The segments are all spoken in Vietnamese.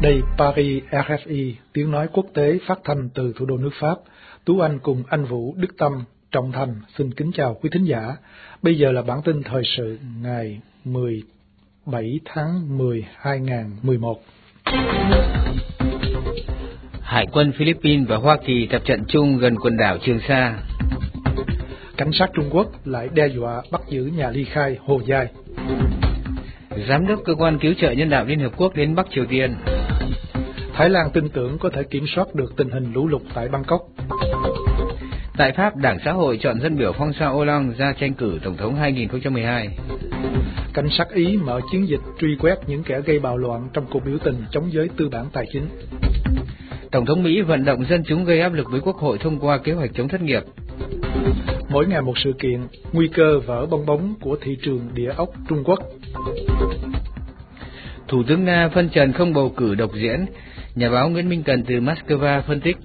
Đây Paris RFI, tiếng nói quốc tế phát thanh từ thủ đô nước Pháp. Tú Anh cùng anh Vũ, Đức Tâm, Trọng Thành xin kính chào quý thính giả. Bây giờ là bản tin thời sự ngày 17 tháng 10, 2011. Hải quân Philippines và Hoa Kỳ tập trận chung gần quần đảo Trường Sa. Cảnh sát Trung Quốc lại đe dọa bắt giữ nhà ly khai Hồ Giai. Giám đốc cơ quan cứu trợ nhân đạo Liên Hợp Quốc đến Bắc Triều Tiên. Thái Lan tin tưởng có thể kiểm soát được tình hình lũ lụt tại Bangkok. Tại Pháp, Đảng Xã hội chọn dân biểu François Hollande ra tranh cử Tổng thống 2012. Cảnh sát Ý mở chiến dịch truy quét những kẻ gây bạo loạn trong cuộc biểu tình chống giới tư bản tài chính. Tổng thống Mỹ vận động dân chúng gây áp lực với Quốc hội thông qua kế hoạch chống thất nghiệp. Mỗi ngày một sự kiện, nguy cơ vỡ bong bóng của thị trường địa ốc Trung Quốc. Thủ tướng Nga phân trần không bầu cử độc diễn, nhà báo Nguyễn Minh Cần từ Moscow phân tích.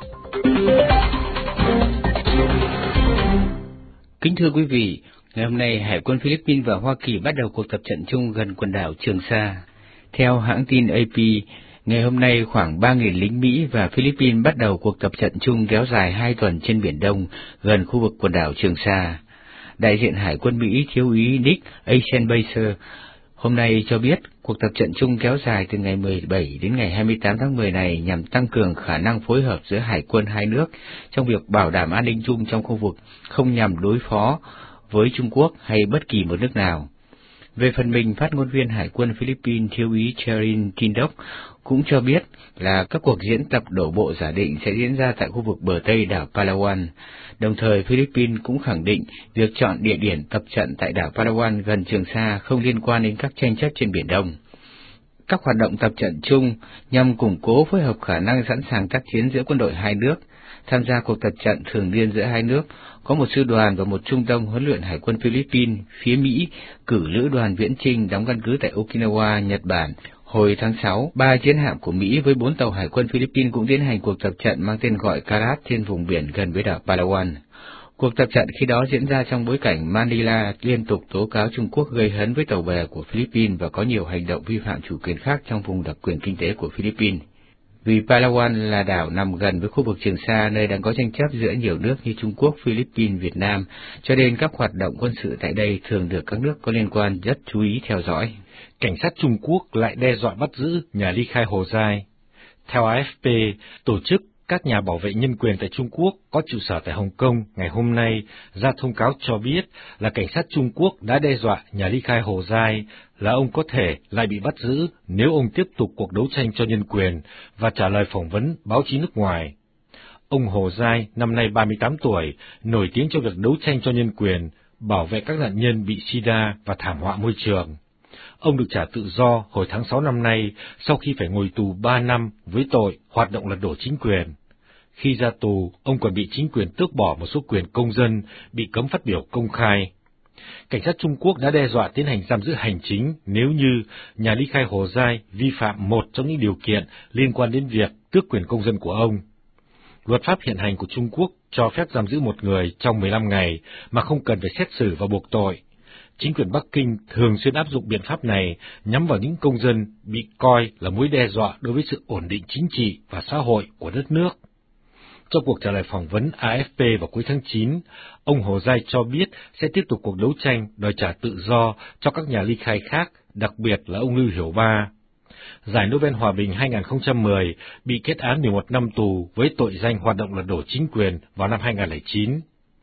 Kính thưa quý vị, ngày hôm nay Hải quân Philippines và Hoa Kỳ bắt đầu cuộc tập trận chung gần quần đảo Trường Sa. Theo hãng tin AP, ngày hôm nay khoảng 3.000 lính Mỹ và Philippines bắt đầu cuộc tập trận chung kéo dài 2 tuần trên Biển Đông gần khu vực quần đảo Trường Sa. Đại diện Hải quân Mỹ thiếu úy Nick Eisenbacher hôm nay cho biết cuộc tập trận chung kéo dài từ ngày 17 đến ngày 28 tháng 10 này nhằm tăng cường khả năng phối hợp giữa hải quân hai nước trong việc bảo đảm an ninh chung trong khu vực, không nhằm đối phó với Trung Quốc hay bất kỳ một nước nào. Về phần mình, phát ngôn viên Hải quân Philippines thiếu úy Cherin Tindok cũng cho biết là các cuộc diễn tập đổ bộ giả định sẽ diễn ra tại khu vực bờ Tây đảo Palawan. Đồng thời, Philippines cũng khẳng định việc chọn địa điểm tập trận tại đảo Palawan gần Trường Sa không liên quan đến các tranh chấp trên Biển Đông. Các hoạt động tập trận chung nhằm củng cố phối hợp khả năng sẵn sàng tác chiến giữa quân đội hai nước. Tham gia cuộc tập trận thường niên giữa hai nước có một sư đoàn và một trung tâm huấn luyện Hải quân Philippines. Phía Mỹ cử lữ đoàn viễn chinh đóng căn cứ tại Okinawa, Nhật Bản. Hồi tháng 6, 3 chiến hạm của Mỹ với 4 tàu Hải quân Philippines cũng tiến hành cuộc tập trận mang tên gọi Karat trên vùng biển gần với đảo Palawan. Cuộc tập trận khi đó diễn ra trong bối cảnh Manila liên tục tố cáo Trung Quốc gây hấn với tàu bè của Philippines và có nhiều hành động vi phạm chủ quyền khác trong vùng đặc quyền kinh tế của Philippines. Vì Palawan là đảo nằm gần với khu vực Trường Sa, nơi đang có tranh chấp giữa nhiều nước như Trung Quốc, Philippines, Việt Nam, cho nên các hoạt động quân sự tại đây thường được các nước có liên quan rất chú ý theo dõi. Cảnh sát Trung Quốc lại đe dọa bắt giữ nhà ly khai Hồ Giai. Theo AFP, tổ chức các nhà bảo vệ nhân quyền tại Trung Quốc có trụ sở tại Hồng Kông ngày hôm nay ra thông cáo cho biết là cảnh sát Trung Quốc đã đe dọa nhà ly khai Hồ Giai là ông có thể lại bị bắt giữ nếu ông tiếp tục cuộc đấu tranh cho nhân quyền và trả lời phỏng vấn báo chí nước ngoài. Ông Hồ Giai, năm nay 38 tuổi, nổi tiếng cho việc đấu tranh cho nhân quyền, bảo vệ các nạn nhân bị sida và thảm họa môi trường. Ông được trả tự do hồi tháng 6 năm nay sau khi phải ngồi tù 3 năm với tội hoạt động lật đổ chính quyền. Khi ra tù, ông còn bị chính quyền tước bỏ một số quyền công dân, bị cấm phát biểu công khai. Cảnh sát Trung Quốc đã đe dọa tiến hành giam giữ hành chính nếu như nhà ly khai Hồ Giai vi phạm một trong những điều kiện liên quan đến việc tước quyền công dân của ông. Luật pháp hiện hành của Trung Quốc cho phép giam giữ một người trong 15 ngày mà không cần phải xét xử và buộc tội. Chính quyền Bắc Kinh thường xuyên áp dụng biện pháp này nhắm vào những công dân bị coi là mối đe dọa đối với sự ổn định chính trị và xã hội của đất nước. Trong cuộc trả lời phỏng vấn AFP vào cuối tháng 9, ông Hồ Giai cho biết sẽ tiếp tục cuộc đấu tranh đòi trả tự do cho các nhà ly khai khác, đặc biệt là ông Lưu Hiểu Ba. Giải Nobel Hòa bình 2010 bị kết án 11 năm tù với tội danh hoạt động lật đổ chính quyền vào năm 2009.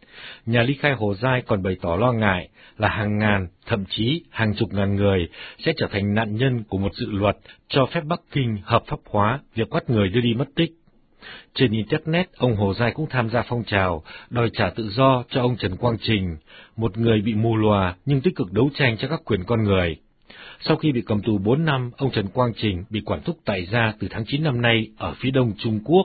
Nhà ly khai Hồ Giai còn bày tỏ lo ngại là hàng ngàn, thậm chí hàng chục ngàn người sẽ trở thành nạn nhân của một dự luật cho phép Bắc Kinh hợp pháp hóa việc bắt người đưa đi mất tích. Trên Internet, ông Hồ Giai cũng tham gia phong trào đòi trả tự do cho ông Trần Quang Trình, một người bị mù lòa nhưng tích cực đấu tranh cho các quyền con người. Sau khi bị cầm tù 4 năm, ông Trần Quang Trình bị quản thúc tại gia từ tháng 9 năm nay ở phía đông Trung Quốc.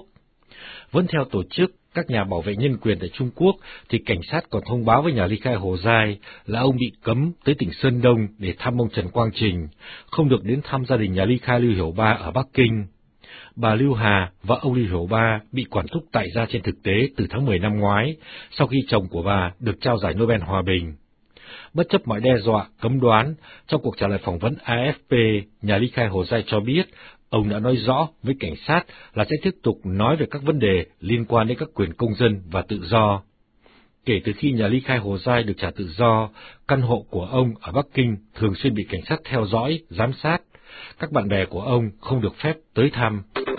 Vẫn theo tổ chức các nhà bảo vệ nhân quyền tại Trung Quốc, thì cảnh sát còn thông báo với nhà ly khai Hồ Giai là ông bị cấm tới tỉnh Sơn Đông để thăm ông Trần Quang Trình, không được đến thăm gia đình nhà ly khai Lưu Hiểu Ba ở Bắc Kinh. Bà Lưu Hà và ông Lưu Hiểu Ba bị quản thúc tại gia trên thực tế từ tháng 10 năm ngoái, sau khi chồng của bà được trao giải Nobel Hòa bình. Bất chấp mọi đe dọa, cấm đoán, trong cuộc trả lời phỏng vấn AFP, nhà ly khai Hồ Giai cho biết ông đã nói rõ với cảnh sát là sẽ tiếp tục nói về các vấn đề liên quan đến các quyền công dân và tự do. Kể từ khi nhà ly khai Hồ Giai được trả tự do, căn hộ của ông ở Bắc Kinh thường xuyên bị cảnh sát theo dõi, giám sát. Các bạn bè của ông không được phép tới thăm.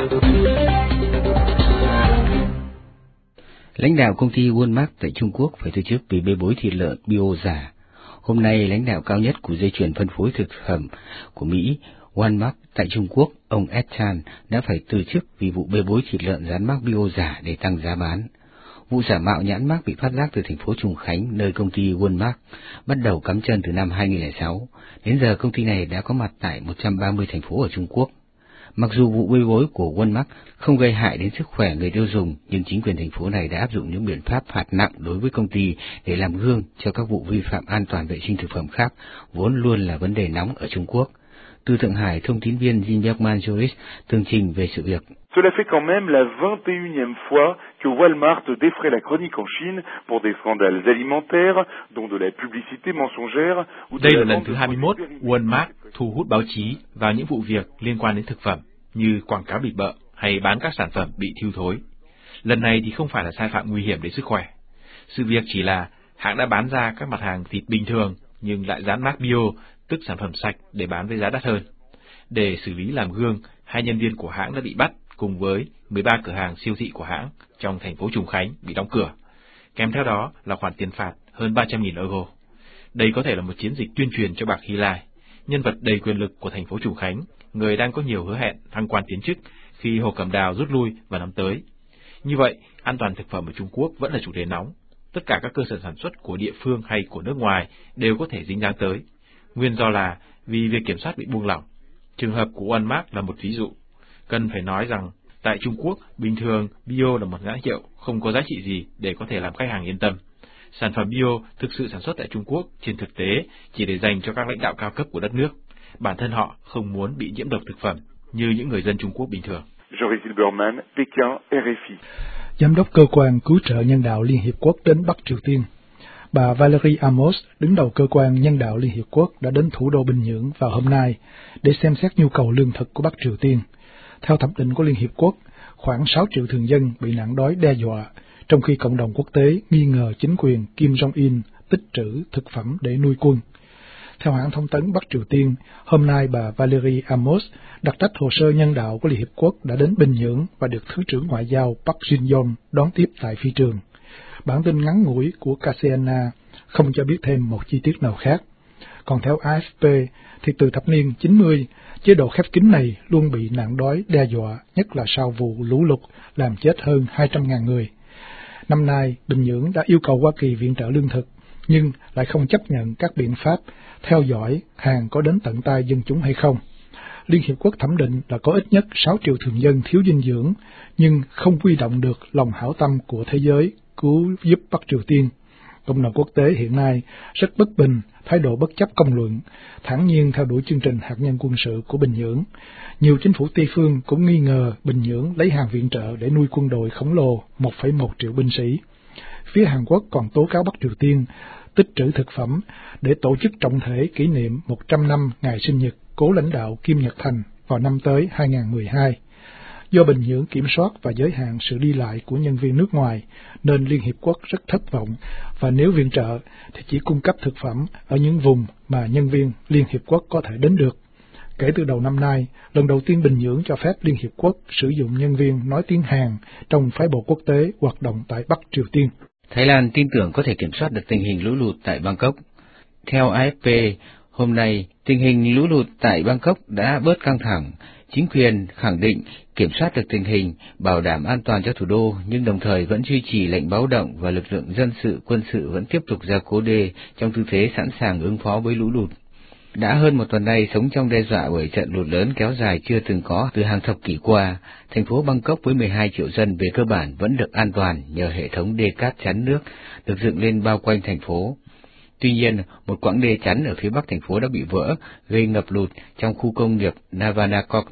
Lãnh đạo công ty Walmart tại Trung Quốc phải từ chức vì bê bối thịt lợn bio giả. Hôm nay, lãnh đạo cao nhất của dây chuyền phân phối thực phẩm của Mỹ, Walmart tại Trung Quốc, ông Ed Chan, đã phải từ chức vì vụ bê bối thịt lợn dán mác bio giả để tăng giá bán. Vụ giả mạo nhãn mác bị phát giác từ thành phố Trùng Khánh, nơi công ty Walmart bắt đầu cắm chân từ năm 2006. Đến giờ, công ty này đã có mặt tại 130 thành phố ở Trung Quốc. Mặc dù vụ bê bối của Walmart không gây hại đến sức khỏe người tiêu dùng, nhưng chính quyền thành phố này đã áp dụng những biện pháp phạt nặng đối với công ty để làm gương cho các vụ vi phạm an toàn vệ sinh thực phẩm khác, vốn luôn là vấn đề nóng ở Trung Quốc. Từ Thượng Hải, thông tin viên Jim Bergman Joris tường trình về sự việc. Cela fait quand même la 21e fois que Walmart défraie la chronique en Chine pour des scandales alimentaires, dont de la publicité mensongère. Đây là lần thứ 21 Walmart thu hút báo chí vào những vụ việc liên quan đến thực phẩm, như quảng cáo bịp bợ hay bán các sản phẩm bị thiêu thối. Lần này thì không phải là sai phạm nguy hiểm đến sức khỏe. Sự việc chỉ là hãng đã bán ra các mặt hàng thịt bình thường nhưng lại dán mác bio, tức sản phẩm sạch, để bán với giá đắt hơn. Để xử lý làm gương, 2 nhân viên của hãng đã bị bắt cùng với 13 cửa hàng siêu thị của hãng trong thành phố Trùng Khánh bị đóng cửa. Kèm theo đó là khoản tiền phạt hơn 300.000 euro. Đây có thể là một chiến dịch tuyên truyền cho Bạc Hy Lai, nhân vật đầy quyền lực của thành phố Trùng Khánh, người đang có nhiều hứa hẹn thăng quan tiến chức khi Hồ Cẩm Đào rút lui vào năm tới. Như vậy, an toàn thực phẩm ở Trung Quốc vẫn là chủ đề nóng. Tất cả các cơ sở sản xuất của địa phương hay của nước ngoài đều có thể dính dáng tới. Nguyên do là vì việc kiểm soát bị buông lỏng. Trường hợp của Walmart là một ví dụ. Cần phải nói rằng, tại Trung Quốc, bình thường bio là một nhãn hiệu không có giá trị gì để có thể làm khách hàng yên tâm. Sản phẩm bio thực sự sản xuất tại Trung Quốc trên thực tế chỉ để dành cho các lãnh đạo cao cấp của đất nước. Bản thân họ không muốn bị nhiễm độc thực phẩm như những người dân Trung Quốc bình thường. Berman, Pékin, RFI. Giám đốc cơ quan cứu trợ nhân đạo Liên Hiệp Quốc đến Bắc Triều Tiên. Bà Valerie Amos, đứng đầu cơ quan nhân đạo Liên Hiệp Quốc, đã đến thủ đô Bình Nhưỡng vào hôm nay để xem xét nhu cầu lương thực của Bắc Triều Tiên. Theo thẩm định của Liên Hiệp Quốc, khoảng 6 triệu thường dân bị nạn đói đe dọa, trong khi cộng đồng quốc tế nghi ngờ chính quyền Kim Jong-un tích trữ thực phẩm để nuôi quân. Theo hãng thông tấn Bắc Triều Tiên, hôm nay bà Valerie Amos, đặc trách hồ sơ nhân đạo của Liên Hiệp Quốc, đã đến Bình Nhưỡng và được Thứ trưởng Ngoại giao Park Jin-yong đón tiếp tại phi trường. Bản tin ngắn ngủi của KCNA không cho biết thêm một chi tiết nào khác. Còn theo AFP, thì từ thập niên 90, chế độ khép kín này luôn bị nạn đói đe dọa, nhất là sau vụ lũ lụt làm chết hơn 200.000 người. Năm nay, Bình Nhưỡng đã yêu cầu Hoa Kỳ viện trợ lương thực, nhưng lại không chấp nhận các biện pháp theo dõi hàng có đến tận tay dân chúng hay không. Liên Hiệp Quốc thẩm định là có ít nhất 6 triệu thường dân thiếu dinh dưỡng, nhưng không huy động được lòng hảo tâm của thế giới cứu giúp Bắc Triều Tiên. Cộng đồng quốc tế hiện nay rất bất bình, thái độ bất chấp công luận, thản nhiên theo đuổi chương trình hạt nhân quân sự của Bình Nhưỡng. Nhiều chính phủ Tây phương cũng nghi ngờ Bình Nhưỡng lấy hàng viện trợ để nuôi quân đội khổng lồ 1,1 triệu binh sĩ. Phía Hàn Quốc còn tố cáo Bắc Triều Tiên tích trữ thực phẩm để tổ chức trọng thể kỷ niệm 100 năm ngày sinh nhật cố lãnh đạo Kim Nhật Thành vào năm tới 2012. Do Bình Nhưỡng kiểm soát và giới hạn sự đi lại của nhân viên nước ngoài, nên Liên Hiệp Quốc rất thất vọng, và nếu viện trợ thì chỉ cung cấp thực phẩm ở những vùng mà nhân viên Liên Hiệp Quốc có thể đến được. Kể từ đầu năm nay, lần đầu tiên Bình Nhưỡng cho phép Liên Hiệp Quốc sử dụng nhân viên nói tiếng Hàn trong phái bộ quốc tế hoạt động tại Bắc Triều Tiên. Thái Lan tin tưởng có thể kiểm soát được tình hình lũ lụt tại Bangkok. Theo AFP, hôm nay, tình hình lũ lụt tại Bangkok đã bớt căng thẳng. Chính quyền khẳng định kiểm soát được tình hình, bảo đảm an toàn cho thủ đô, nhưng đồng thời vẫn duy trì lệnh báo động và lực lượng dân sự, quân sự vẫn tiếp tục ra cố đê trong tư thế sẵn sàng ứng phó với lũ lụt. Đã hơn một tuần nay sống trong đe dọa bởi trận lụt lớn kéo dài chưa từng có từ hàng thập kỷ qua, thành phố Bangkok với 12 triệu dân về cơ bản vẫn được an toàn nhờ hệ thống đê cát chắn nước được dựng lên bao quanh thành phố. Tuy nhiên, một quãng đê chắn ở phía bắc thành phố đã bị vỡ, gây ngập lụt trong khu công nghiệp Navanakok.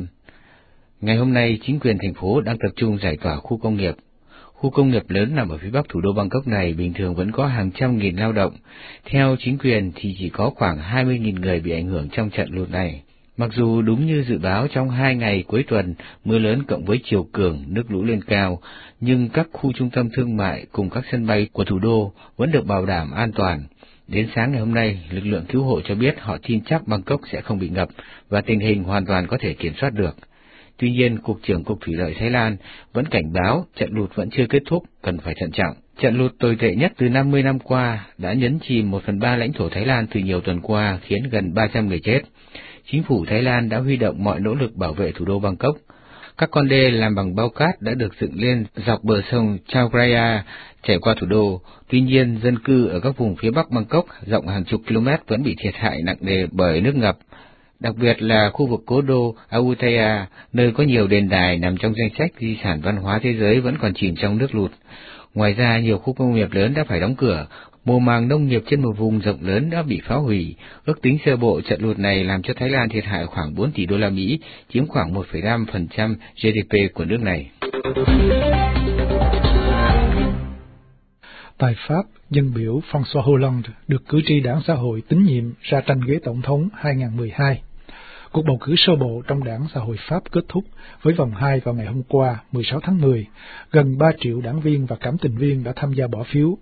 Ngày hôm nay, chính quyền thành phố đang tập trung giải tỏa khu công nghiệp. Khu công nghiệp lớn nằm ở phía bắc thủ đô Bangkok này bình thường vẫn có hàng trăm nghìn lao động. Theo chính quyền thì chỉ có khoảng 20.000 người bị ảnh hưởng trong trận lụt này. Mặc dù đúng như dự báo trong 2 ngày cuối tuần, mưa lớn cộng với chiều cường, nước lũ lên cao, nhưng các khu trung tâm thương mại cùng các sân bay của thủ đô vẫn được bảo đảm an toàn. Đến sáng ngày hôm nay, lực lượng cứu hộ cho biết họ tin chắc Bangkok sẽ không bị ngập và tình hình hoàn toàn có thể kiểm soát được. Tuy nhiên, Cục trưởng Cục Thủy lợi Thái Lan vẫn cảnh báo trận lụt vẫn chưa kết thúc, cần phải thận trọng. Trận lụt tồi tệ nhất từ 50 năm qua đã nhấn chìm 1/3 lãnh thổ Thái Lan từ nhiều tuần qua, khiến gần 300 người chết. Chính phủ Thái Lan đã huy động mọi nỗ lực bảo vệ thủ đô Bangkok. Các con đê làm bằng bao cát đã được dựng lên dọc bờ sông Chao Phraya chảy qua thủ đô. Tuy nhiên, dân cư ở các vùng phía bắc Bangkok rộng hàng chục km vẫn bị thiệt hại nặng nề bởi nước ngập. Đặc biệt là khu vực cố đô Ayutthaya, nơi có nhiều đền đài nằm trong danh sách di sản văn hóa thế giới vẫn còn chìm trong nước lụt. Ngoài ra, nhiều khu công nghiệp lớn đã phải đóng cửa. Mùa màng nông nghiệp trên một vùng rộng lớn đã bị phá hủy. Ước tính sơ bộ trận lụt này làm cho Thái Lan thiệt hại khoảng 4 tỷ đô la Mỹ, chiếm khoảng 1,5% GDP của nước này. Tại Pháp, dân biểu François Hollande được cử tri đảng xã hội tín nhiệm ra tranh ghế tổng thống 2012. Cuộc bầu cử sơ bộ trong đảng xã hội Pháp kết thúc với vòng 2 vào ngày hôm qua, 16 tháng 10. Gần 3 triệu đảng viên và cảm tình viên đã tham gia bỏ phiếu.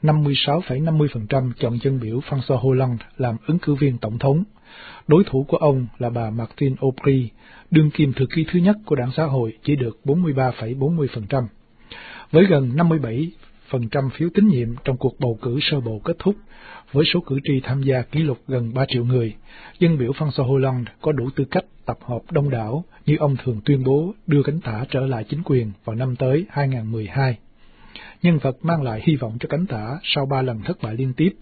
56,50% chọn dân biểu François Hollande làm ứng cử viên tổng thống. Đối thủ của ông là bà Martine Aubry, đương kim thư ký thứ nhất của đảng xã hội, chỉ được 43,40%. Với gần 57% phiếu tín nhiệm trong cuộc bầu cử sơ bộ kết thúc, với số cử tri tham gia kỷ lục gần 3 triệu người, dân biểu François Hollande có đủ tư cách tập hợp đông đảo như ông thường tuyên bố đưa cánh tả trở lại chính quyền vào năm tới 2012. Nhân vật mang lại hy vọng cho cánh tả sau 3 lần thất bại liên tiếp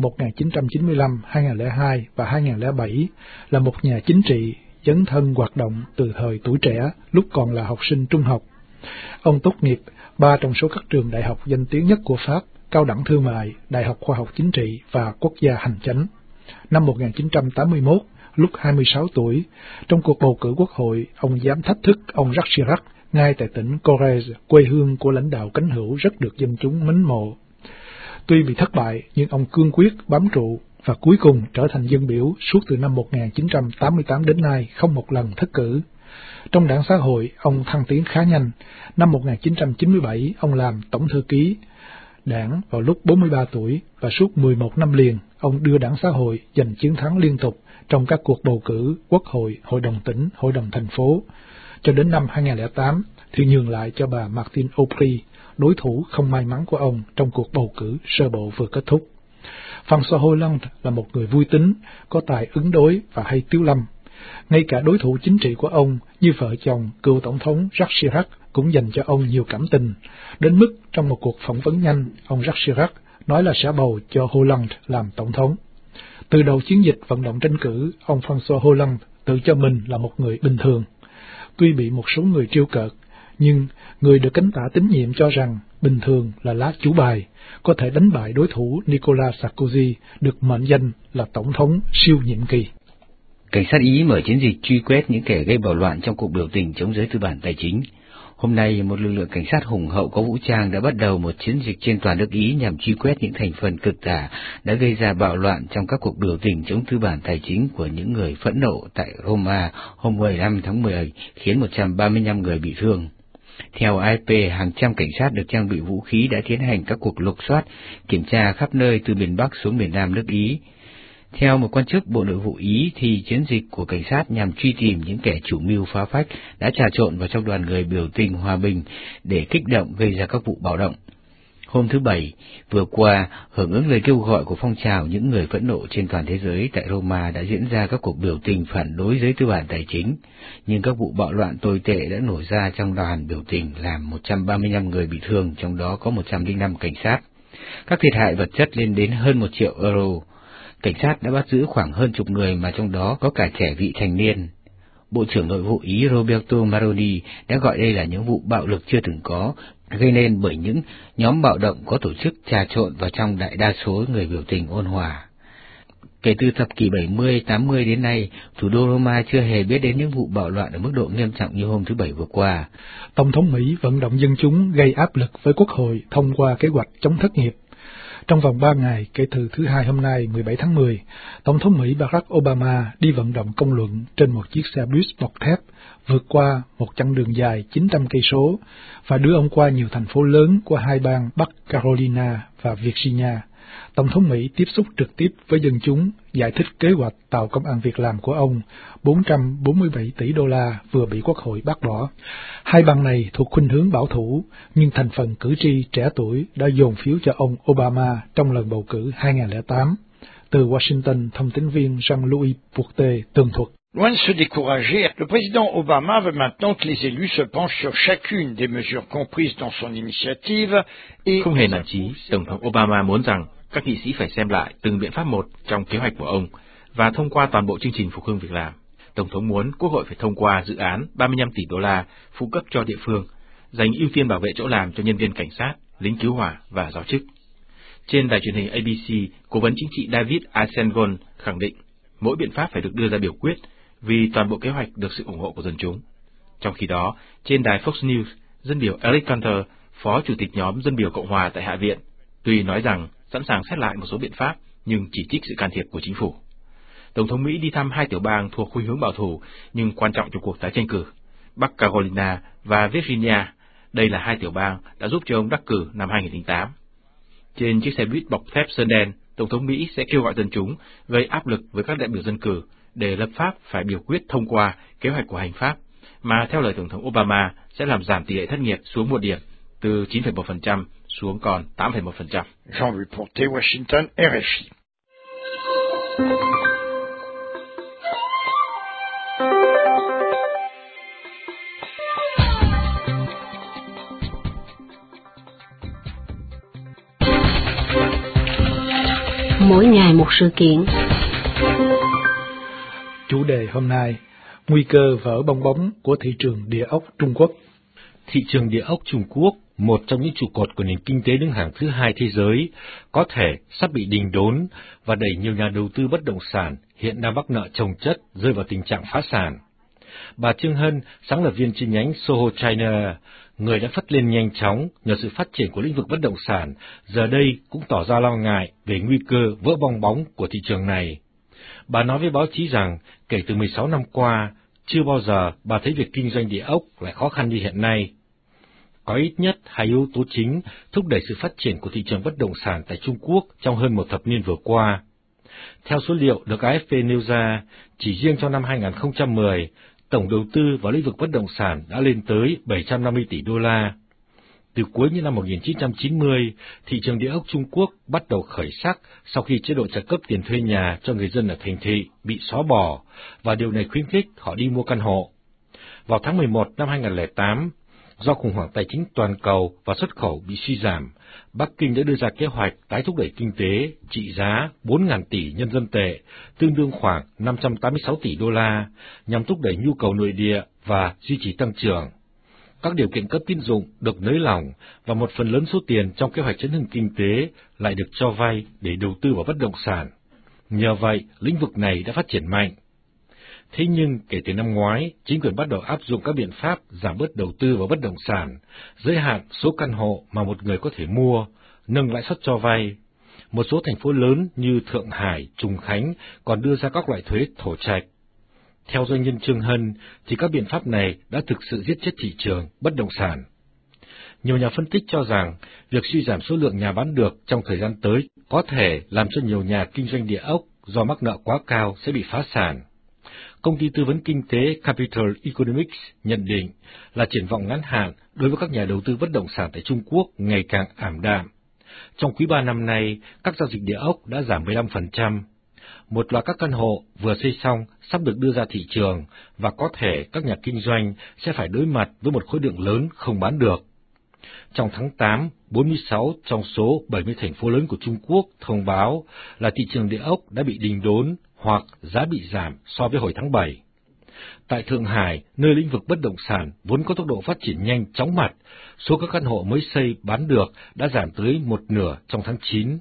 1995, 2002 và 2007 là một nhà chính trị dấn thân hoạt động từ thời tuổi trẻ lúc còn là học sinh trung học. Ông tốt nghiệp 3 trong số các trường đại học danh tiếng nhất của Pháp: Cao đẳng Thương mại, Đại học Khoa học Chính trị và Quốc gia Hành chánh. Năm 1981, lúc 26 tuổi, trong cuộc bầu cử quốc hội, ông dám thách thức ông Jacques Chirac ngay tại tỉnh Corrèze, quê hương của lãnh đạo cánh hữu rất được dân chúng mến mộ. Tuy bị thất bại, nhưng ông cương quyết bám trụ và cuối cùng trở thành dân biểu suốt từ năm 1988 đến nay, không một lần thất cử. Trong đảng xã hội, ông thăng tiến khá nhanh. Năm 1997, ông làm tổng thư ký đảng vào lúc 43 tuổi và suốt 11 năm liền, ông đưa đảng xã hội giành chiến thắng liên tục trong các cuộc bầu cử quốc hội, hội đồng tỉnh, hội đồng thành phố. Cho đến năm 2008 thì nhường lại cho bà Martine Aubry, đối thủ không may mắn của ông trong cuộc bầu cử sơ bộ vừa kết thúc. François Hollande là một người vui tính, có tài ứng đối và hay tiếu lâm. Ngay cả đối thủ chính trị của ông như vợ chồng cựu tổng thống Jacques Chirac cũng dành cho ông nhiều cảm tình, đến mức trong một cuộc phỏng vấn nhanh, ông Jacques Chirac nói là sẽ bầu cho Hollande làm tổng thống. Từ đầu chiến dịch vận động tranh cử, ông François Hollande tự cho mình là một người bình thường. Tuy bị một số người trêu cợt, nhưng người được cánh tả tín nhiệm cho rằng bình thường là lá chủ bài, có thể đánh bại đối thủ Nicolas Sarkozy, được mệnh danh là tổng thống siêu nhiệm kỳ. Cảnh sát Ý mở chiến dịch truy quét những kẻ gây bạo loạn trong cuộc biểu tình chống giới tư bản tài chính. Hôm nay, một lực lượng cảnh sát hùng hậu có vũ trang đã bắt đầu một chiến dịch trên toàn nước Ý nhằm truy quét những thành phần cực tả đã gây ra bạo loạn trong các cuộc biểu tình chống tư bản tài chính của những người phẫn nộ tại Roma hôm 15 tháng 10, khiến 135 người bị thương. Theo AFP, hàng trăm cảnh sát được trang bị vũ khí đã tiến hành các cuộc lục soát, kiểm tra khắp nơi từ miền Bắc xuống miền Nam nước Ý. Theo một quan chức Bộ Nội vụ Ý thì chiến dịch của cảnh sát nhằm truy tìm những kẻ chủ mưu phá phách đã trà trộn vào trong đoàn người biểu tình hòa bình để kích động gây ra các vụ bạo động. Hôm thứ Bảy vừa qua, hưởng ứng lời kêu gọi của phong trào những người phẫn nộ trên toàn thế giới, tại Roma đã diễn ra các cuộc biểu tình phản đối giới tư bản tài chính, nhưng các vụ bạo loạn tồi tệ đã nổ ra trong đoàn biểu tình làm 135 người bị thương, trong đó có 105 cảnh sát. Các thiệt hại vật chất lên đến hơn 1 triệu euro. Cảnh sát đã bắt giữ khoảng hơn chục người mà trong đó có cả trẻ vị thành niên. Bộ trưởng Nội vụ Ý Roberto Maroni đã gọi đây là những vụ bạo lực chưa từng có, gây nên bởi những nhóm bạo động có tổ chức trà trộn vào trong đại đa số người biểu tình ôn hòa. Kể từ thập kỷ 70-80 đến nay, thủ đô Roma chưa hề biết đến những vụ bạo loạn ở mức độ nghiêm trọng như hôm thứ Bảy vừa qua. Tổng thống Mỹ vận động dân chúng gây áp lực với Quốc hội thông qua kế hoạch chống thất nghiệp. Trong vòng 3 ngày kể từ thứ Hai hôm nay 17 tháng 10, Tổng thống Mỹ Barack Obama đi vận động công luận trên một chiếc xe bus bọc thép vượt qua một chặng đường dài 900 cây số và đưa ông qua nhiều thành phố lớn của hai bang Bắc Carolina và Virginia. Tổng thống Mỹ tiếp xúc trực tiếp với dân chúng, giải thích kế hoạch tạo công ăn việc làm của ông, 447 tỷ đô la vừa bị Quốc hội bác bỏ. Hai bang này thuộc khuynh hướng bảo thủ, nhưng thành phần cử tri trẻ tuổi đã dồn phiếu cho ông Obama trong lần bầu cử 2008. Từ Washington, thông tấn viên Jean-Louis Bourtet tường thuật. Loin de se décourager, le président Obama veut maintenant que les élus se penchent sur chacune des mesures comprises dans son initiative et... Không hề nản chí, Tổng thống Obama muốn rằng các nghị sĩ phải xem lại từng biện pháp một trong kế hoạch của ông và thông qua toàn bộ chương trình phục hưng việc làm. Tổng thống muốn Quốc hội phải thông qua dự án 35 tỷ đô la phụ cấp cho địa phương, dành ưu tiên bảo vệ chỗ làm cho nhân viên cảnh sát, lính cứu hỏa và giáo chức. Trên đài truyền hình ABC, Cố vấn chính trị David Eisengold khẳng định mỗi biện pháp phải được đưa ra biểu quyết vì toàn bộ kế hoạch được sự ủng hộ của dân chúng. Trong khi đó, trên đài Fox News, dân biểu Eric Cantor, phó chủ tịch nhóm dân biểu Cộng hòa tại Hạ viện, tuy nói rằng sẵn sàng xét lại một số biện pháp nhưng chỉ trích sự can thiệp của chính phủ. Tổng thống Mỹ đi thăm hai tiểu bang thuộc khuynh hướng bảo thủ nhưng quan trọng trong cuộc tái tranh cử, Bắc Carolina và Virginia. Đây là hai tiểu bang đã giúp cho ông đắc cử năm 2008. Trên chiếc xe buýt bọc thép sơn đen, Tổng thống Mỹ sẽ kêu gọi dân chúng gây áp lực với các đại biểu dân cử để lập pháp phải biểu quyết thông qua kế hoạch của hành pháp, mà theo lời Tổng thống Obama sẽ làm giảm tỷ lệ thất nghiệp xuống 1 điểm, từ 9,1% xuống còn 8,1%. Jean-Louis Bourtet, Washington, RFI. Mỗi ngày một sự kiện. Chủ đề hôm nay: nguy cơ vỡ bong bóng của thị trường địa ốc Trung Quốc. Thị trường địa ốc Trung Quốc, một trong những trụ cột của nền kinh tế đứng hàng thứ hai thế giới, có thể sắp bị đình đốn và đẩy nhiều nhà đầu tư bất động sản hiện đang mắc nợ chồng chất rơi vào tình trạng phá sản. Bà Trương Hân, sáng lập viên chi nhánh Soho China, người đã phất lên nhanh chóng nhờ sự phát triển của lĩnh vực bất động sản, giờ đây cũng tỏ ra lo ngại về nguy cơ vỡ bong bóng của thị trường này. Bà nói với báo chí rằng kể từ 16 năm qua, chưa bao giờ bà thấy việc kinh doanh địa ốc lại khó khăn như hiện nay. Có ít nhất hai yếu tố chính thúc đẩy sự phát triển của thị trường bất động sản tại Trung Quốc trong hơn một thập niên vừa qua. Theo số liệu được AFP nêu ra, chỉ riêng trong năm 2010, tổng đầu tư vào lĩnh vực bất động sản đã lên tới 750 tỷ đô la. Từ cuối những năm 1990, thị trường địa ốc Trung Quốc bắt đầu khởi sắc sau khi chế độ trợ cấp tiền thuê nhà cho người dân ở thành thị bị xóa bỏ, và điều này khuyến khích họ đi mua căn hộ. Vào tháng 11 năm 2008, do khủng hoảng tài chính toàn cầu và xuất khẩu bị suy giảm, Bắc Kinh đã đưa ra kế hoạch tái thúc đẩy kinh tế trị giá 4.000 tỷ nhân dân tệ, tương đương khoảng 586 tỷ đô la, nhằm thúc đẩy nhu cầu nội địa và duy trì tăng trưởng. Các điều kiện cấp tín dụng được nới lỏng và một phần lớn số tiền trong kế hoạch chấn hưng kinh tế lại được cho vay để đầu tư vào bất động sản. Nhờ vậy, lĩnh vực này đã phát triển mạnh. Thế nhưng, kể từ năm ngoái, chính quyền bắt đầu áp dụng các biện pháp giảm bớt đầu tư vào bất động sản, giới hạn số căn hộ mà một người có thể mua, nâng lãi suất cho vay. Một số thành phố lớn như Thượng Hải, Trùng Khánh còn đưa ra các loại thuế thổ trạch. Theo doanh nhân Trương Hân, thì các biện pháp này đã thực sự giết chết thị trường bất động sản. Nhiều nhà phân tích cho rằng, việc suy giảm số lượng nhà bán được trong thời gian tới có thể làm cho nhiều nhà kinh doanh địa ốc do mắc nợ quá cao sẽ bị phá sản. Công ty tư vấn kinh tế Capital Economics nhận định là triển vọng ngắn hạn đối với các nhà đầu tư bất động sản tại Trung Quốc ngày càng ảm đạm. Trong quý 3 năm nay, các giao dịch địa ốc đã giảm 15%. Một loạt các căn hộ vừa xây xong sắp được đưa ra thị trường và có thể các nhà kinh doanh sẽ phải đối mặt với một khối lượng lớn không bán được. Trong tháng 8, 46 trong số 70 thành phố lớn của Trung Quốc thông báo là thị trường địa ốc đã bị đình đốn hoặc giá bị giảm so với hồi tháng 7. Tại Thượng Hải, nơi lĩnh vực bất động sản vốn có tốc độ phát triển nhanh chóng mặt, số các căn hộ mới xây bán được đã giảm tới một nửa trong tháng 9.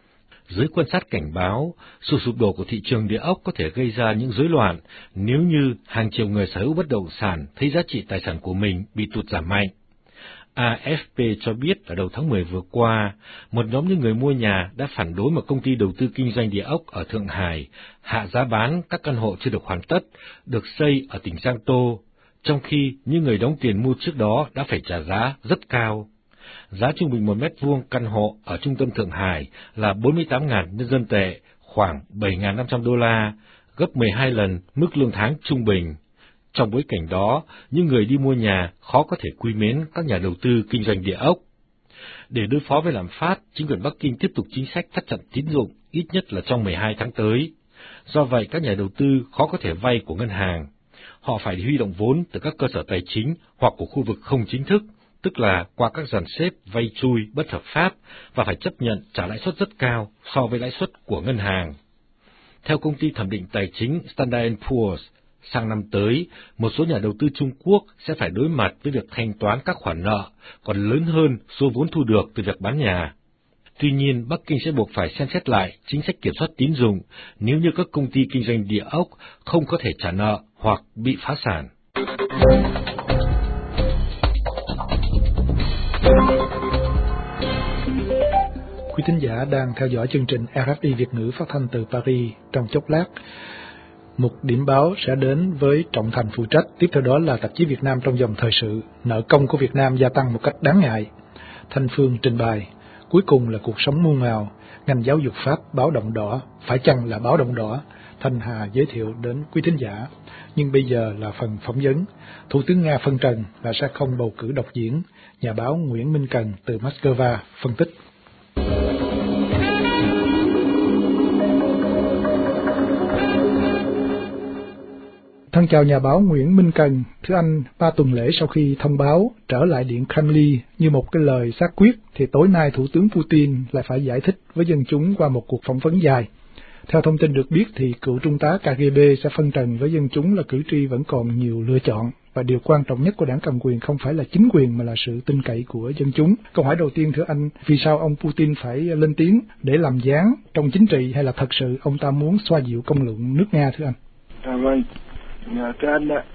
Giới quan sát cảnh báo, sự sụp đổ của thị trường địa ốc có thể gây ra những rối loạn nếu như hàng triệu người sở hữu bất động sản thấy giá trị tài sản của mình bị tụt giảm mạnh. AFP cho biết ở đầu tháng 10 vừa qua, một nhóm những người mua nhà đã phản đối một công ty đầu tư kinh doanh địa ốc ở Thượng Hải hạ giá bán các căn hộ chưa được hoàn tất, được xây ở tỉnh Giang Tô, trong khi những người đóng tiền mua trước đó đã phải trả giá rất cao. Giá trung bình 1 mét vuông căn hộ ở trung tâm Thượng Hải là 48.000 nhân dân tệ, khoảng 7.500 đô la, gấp 12 lần mức lương tháng trung bình. Trong bối cảnh đó, những người đi mua nhà khó có thể quý mến các nhà đầu tư kinh doanh địa ốc. Để đối phó với lạm phát, chính quyền Bắc Kinh tiếp tục chính sách thắt chặt tín dụng ít nhất là trong 12 tháng tới. Do vậy, các nhà đầu tư khó có thể vay của ngân hàng. Họ phải huy động vốn từ các cơ sở tài chính hoặc của khu vực không chính thức, tức là qua các dàn xếp vay chui bất hợp pháp và phải chấp nhận trả lãi suất rất cao so với lãi suất của ngân hàng. Theo công ty thẩm định tài chính Standard & Poor's, sang năm tới, một số nhà đầu tư Trung Quốc sẽ phải đối mặt với việc thanh toán các khoản nợ còn lớn hơn số vốn thu được từ việc bán nhà. Tuy nhiên, Bắc Kinh sẽ buộc phải xem xét lại chính sách kiểm soát tín dụng nếu như các công ty kinh doanh địa ốc không có thể trả nợ hoặc bị phá sản. Quý thính giả đang theo dõi chương trình RFI Việt ngữ phát thanh từ Paris. Trong chốc lát, một điểm báo sẽ đến với Trọng Thành phụ trách. Tiếp theo đó là tạp chí Việt Nam trong dòng thời sự. Nợ công của Việt Nam gia tăng một cách đáng ngại. Thanh Phương trình bày. Cuối cùng là cuộc sống muôn màu. Ngành giáo dục Pháp báo động đỏ. Phải chăng là báo động đỏ? Thanh Hà giới thiệu đến quý thính giả. Nhưng bây giờ là phần phỏng vấn. Thủ tướng Nga phân trần là sẽ không bầu cử độc diễn. Nhà báo Nguyễn Minh Cần từ Moscow phân tích. Thân chào nhà báo Nguyễn Minh Cần. Thưa anh, 3 tuần lễ sau khi thông báo trở lại Điện Kremlin như một cái lời xác quyết, thì tối nay Thủ tướng Putin lại phải giải thích với dân chúng qua một cuộc phỏng vấn dài. Theo thông tin được biết thì cựu trung tá KGB sẽ phân trần với dân chúng là cử tri vẫn còn nhiều lựa chọn, và điều quan trọng nhất của đảng cầm quyền không phải là chính quyền mà là sự tin cậy của dân chúng. Câu hỏi đầu tiên thưa anh, vì sao ông Putin phải lên tiếng để làm gián trong chính trị, hay là thật sự ông ta muốn xoa dịu công luận nước Nga thưa anh? Vâng, thưa anh ạ,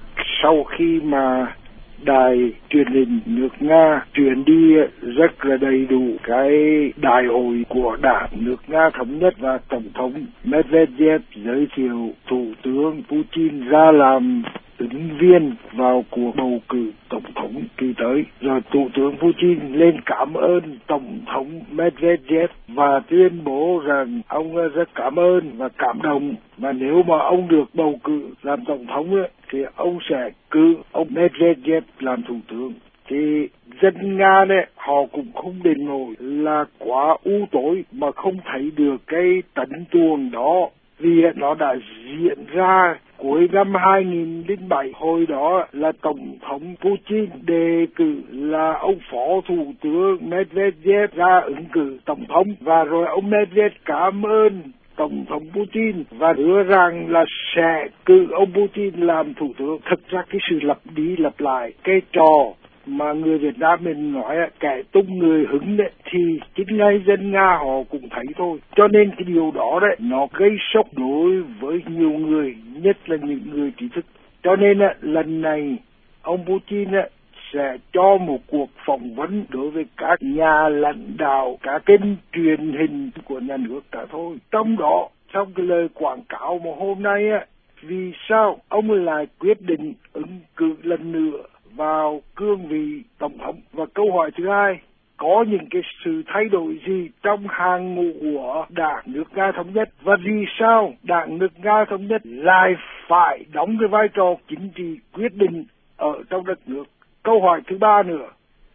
sau khi mà đài truyền hình nước Nga truyền đi rất là đầy đủ cái đại hội của đảng nước Nga thống nhất, và tổng thống Medvedev giới thiệu thủ tướng Putin ra làm ứng viên vào cuộc bầu cử tổng thống kỳ tới, rồi thủ tướng Putin lên cảm ơn tổng thống Medvedev và tuyên bố rằng ông rất cảm ơn và cảm động, và nếu mà ông được bầu cử làm tổng thống ấy, thì ông sẽ cử ông Medvedev làm thủ tướng. Thì dân Nga đấy, họ cũng không đền nổi là quá u tối mà không thấy được cái tấn tuồng đó, vì nó đã diễn ra cuối năm 2007. Hồi đó là tổng thống Putin đề cử là ông phó thủ tướng Medvedev ra ứng cử tổng thống, và rồi ông Medvedev cảm ơn tổng thống Putin và hứa rằng là sẽ cử ông Putin làm thủ tướng. Thực ra cái sự lặp đi lặp lại cái trò mà người Việt Nam mình nói kẻ tung người hứng đấy, thì chính ngay dân Nga họ cũng thấy thôi. Cho nên cái điều đó đấy, nó gây sốc đối với nhiều người, nhất là những người trí thức. Cho nên lần này ông Putin sẽ cho một cuộc phỏng vấn đối với các nhà lãnh đạo, các kênh truyền hình của nhà nước cả thôi. Trong đó, trong cái lời quảng cáo mà hôm nay vì sao ông lại quyết định ứng cử lần nữa vào cương vị tổng thống? Và câu hỏi thứ hai, có những cái sự thay đổi gì trong hàng ngũ của đảng nước Nga thống nhất, và vì sao đảng nước Nga thống nhất lại phải đóng cái vai trò chính trị quyết định ở trong đất nước? Câu hỏi thứ ba nữa,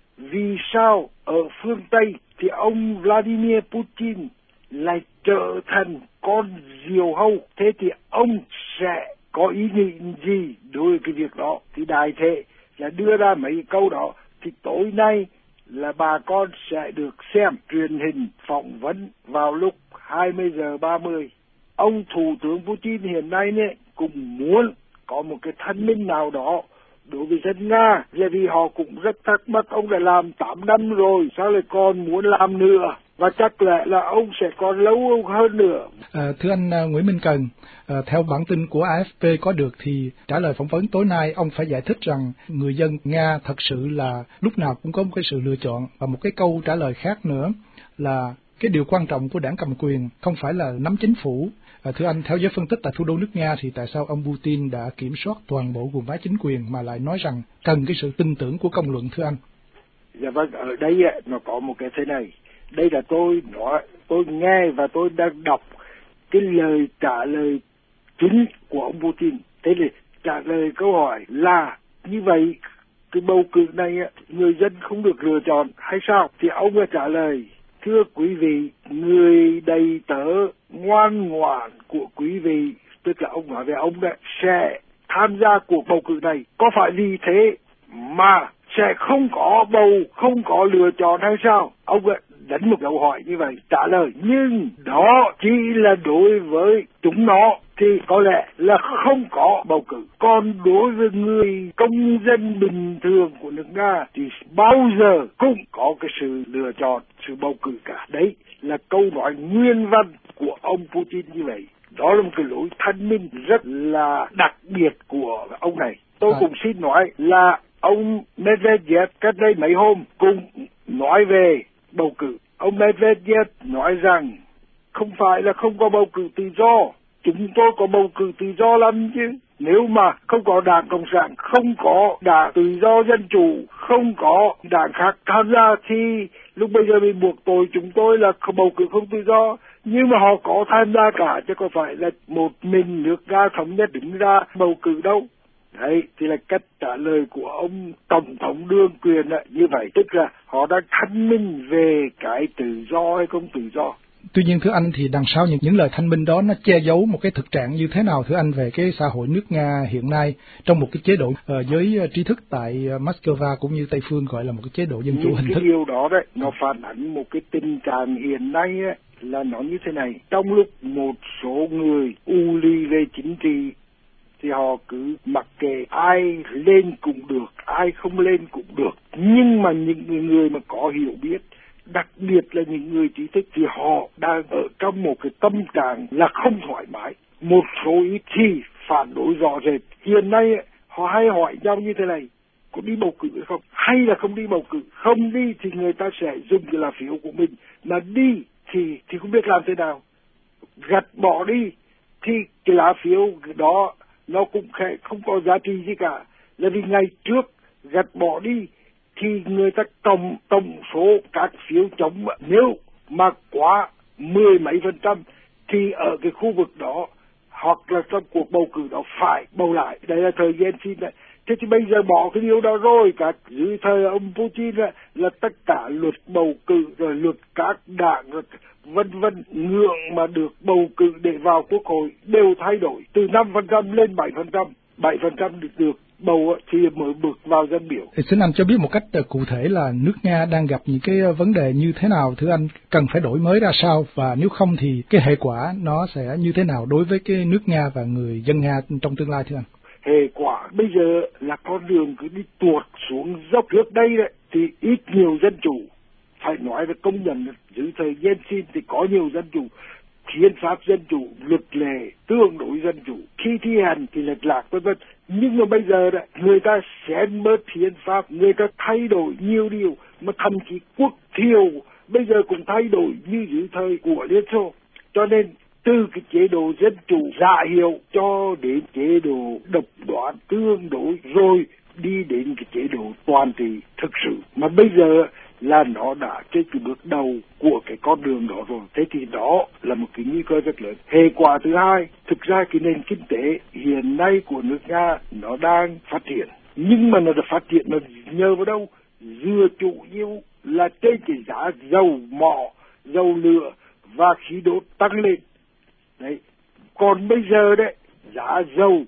vì sao ở phương Tây thì ông Vladimir Putin lại trở thành con diều hâu? Thế thì ông sẽ có ý nghĩ gì đối với cái việc đó? Thì đại thể là đưa ra mấy câu đó, thì tối nay là bà con sẽ được xem truyền hình phỏng vấn vào lúc 20:30. Ông Thủ tướng Putin hiện nay cũng muốn có một cái thanh minh nào đó đối với dân Nga, vì họ cũng rất thắc mắc, ông đã làm 8 năm rồi, sao lại còn muốn làm nữa? Và chắc lẽ là ông sẽ còn lâu hơn nữa. Thưa anh Nguyễn Minh Cần, theo bản tin của AFP có được thì trả lời phỏng vấn tối nay ông phải giải thích rằng người dân Nga thật sự là lúc nào cũng có một cái sự lựa chọn, và một cái câu trả lời khác nữa là cái điều quan trọng của đảng cầm quyền không phải là nắm chính phủ. Thưa anh, theo giới phân tích tại thủ đô nước Nga thì tại sao ông Putin đã kiểm soát toàn bộ guồng máy chính quyền mà lại nói rằng cần cái sự tin tưởng của công luận, thưa anh? Dạ vâng, ở đây nó có một cái thế này. Đây là tôi nói, tôi nghe và tôi đang đọc cái lời trả lời chính của ông Putin. Thế thì trả lời câu hỏi là như vậy, cái bầu cử này người dân không được lựa chọn hay sao? Thì ông đã trả lời: thưa quý vị, người đầy tớ ngoan ngoãn của quý vị, tức là ông nói về ông đấy, sẽ tham gia cuộc bầu cử này. Có phải vì thế mà sẽ không có lựa chọn hay sao? Ông đánh một dấu hỏi như vậy, trả lời: nhưng đó chỉ là đối với chúng nó thì có lẽ là không có bầu cử. Còn đối với người công dân bình thường của nước Nga thì bao giờ cũng có cái sự lựa chọn, sự bầu cử cả. Đấy là câu nói nguyên văn của ông Putin như vậy. Đó là một cái lối thanh minh rất là đặc biệt của ông này. Tôi cũng xin nói là ông Medvedev cách đây mấy hôm cũng nói về bầu cử. Ông Medvedev nói rằng không phải là không có bầu cử tự do, chúng tôi có bầu cử tự do lắm chứ. Nếu mà không có Đảng Cộng sản, không có Đảng Tự do Dân Chủ, không có đảng khác tham gia thì lúc bây giờ bị buộc tội chúng tôi là bầu cử không tự do. Nhưng mà họ có tham gia cả, chứ không phải là một mình nước Nga thống nhất đứng ra bầu cử đâu. Đấy, thì là cách trả lời của ông Tổng thống đương quyền như vậy, tức là họ đang thanh minh về cái tự do hay không tự do. Tuy nhiên thưa anh, thì đằng sau những lời thanh minh đó nó che giấu một cái thực trạng như thế nào thưa anh về cái xã hội nước Nga hiện nay trong một cái chế độ giới trí thức tại Moscow cũng như Tây phương gọi là một cái chế độ dân chủ hình thức? Cái điều đó đấy, nó phản ánh một cái tình trạng hiện nay ấy, là nó như thế này. Trong lúc một số người u ly về chính trị thì họ cứ mặc kệ, ai lên cũng được, ai không lên cũng được. Nhưng mà những người mà có hiểu biết, đặc biệt là những người trí thức, thì họ đang ở trong một cái tâm trạng là không thoải mái. Một số ít thì phản đối rõ rệt. Hiện nay họ hay hỏi nhau như thế này: có đi bầu cử hay không? Hay là không đi bầu cử? Không đi thì người ta sẽ dùng cái lá phiếu của mình, mà đi thì không biết làm thế nào. Gạt bỏ đi thì cái lá phiếu đó nó cũng không có giá trị gì cả, là vì ngày trước gạt bỏ đi thì người ta tổng số các phiếu chống nếu mà quá 10 mấy % thì ở cái khu vực đó hoặc là trong cuộc bầu cử đó phải bầu lại. Đây là thời gian xin đấy. Thế thì bây giờ bỏ cái điều đó rồi, cả dưới thời ông Putin là tất cả luật bầu cử rồi luật các đảng rồi vân vân ngưỡng mà được bầu cử để vào quốc hội đều thay đổi từ 5% lên 7%. 7% được bầu thì mới bước vào dân biểu. Xin anh cho biết một cách cụ thể là nước Nga đang gặp những cái vấn đề như thế nào thưa anh, cần phải đổi mới ra sao, và nếu không thì cái hệ quả nó sẽ như thế nào đối với cái nước Nga và người dân Nga trong tương lai thưa anh? Hệ quả bây giờ là con đường cứ đi tuột xuống dốc. Trước đây đấy thì ít nhiều dân chủ, phải nói là công nhận dưới thời Yeltsin thì có nhiều dân chủ, hiến pháp dân chủ, luật lệ tương đối dân chủ, khi thi hành thì lệch lạc vân vân. Nhưng mà bây giờ đấy, người ta xén bớt hiến pháp, người ta thay đổi nhiều điều, mà thậm chí quốc thiểu bây giờ cũng thay đổi như dưới thời của Liên Xô. Cho nên từ cái chế độ dân chủ dạ hiệu cho đến chế độ độc đoán tương đối, rồi đi đến cái chế độ toàn trị thực sự. Mà bây giờ là nó đã trên cái bước đầu của cái con đường đó rồi. Thế thì đó là một cái nguy cơ rất lớn. Hệ quả thứ hai, thực ra cái nền kinh tế hiện nay của nước Nga nó đang phát triển. Nhưng mà nó đã phát triển nó nhờ vào đâu? Dựa chủ yếu là trên cái giá dầu mỏ, dầu lửa và khí đốt tăng lên. Đấy. Còn bây giờ đấy, giá dầu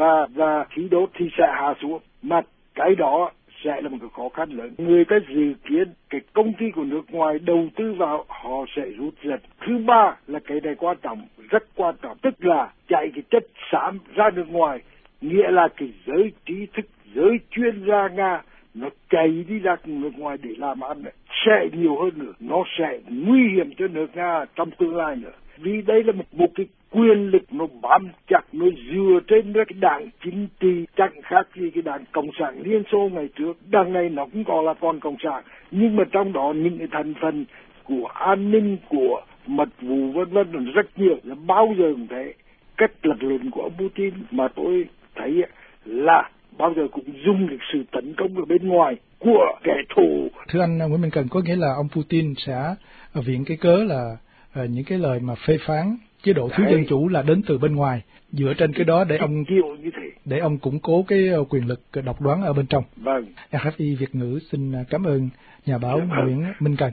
và khí đốt thì sẽ hạ xuống. Mà cái đó sẽ là một cái khó khăn lớn. Người ta dự kiến cái công ty của nước ngoài đầu tư vào họ sẽ rút dần. Thứ ba là cái này quan trọng, rất quan trọng, tức là chạy cái chất xám ra nước ngoài, nghĩa là cái giới trí thức, giới chuyên gia Nga nó chạy đi ra nước ngoài để làm ăn sẽ nhiều hơn nữa, nó sẽ nguy hiểm cho nước Nga trong tương lai nữa. Vì đây là một cái quyền lực nó bám chặt, nó dựa trên cái đảng chính trị chẳng khác gì cái đảng Cộng sản Liên Xô ngày trước. Đảng này nó cũng còn là con Cộng sản, nhưng mà trong đó những cái thành phần của an ninh, của mật vụ vân vân rất nhiều, là bao giờ cũng thế. Cách lật lộn của ông Putin mà tôi thấy là bao giờ cũng dùng được sự tấn công ở bên ngoài của kẻ thù. Thưa anh Nguyễn Minh Cần, có nghĩa là ông Putin sẽ viện cái cớ là những cái lời mà phê phán chế độ thiếu dân chủ là đến từ bên ngoài, dựa trên cái đó để ông củng cố cái quyền lực độc đoán ở bên trong. Vâng. RFI Việt ngữ xin cảm ơn nhà báo Nguyễn Minh Cần.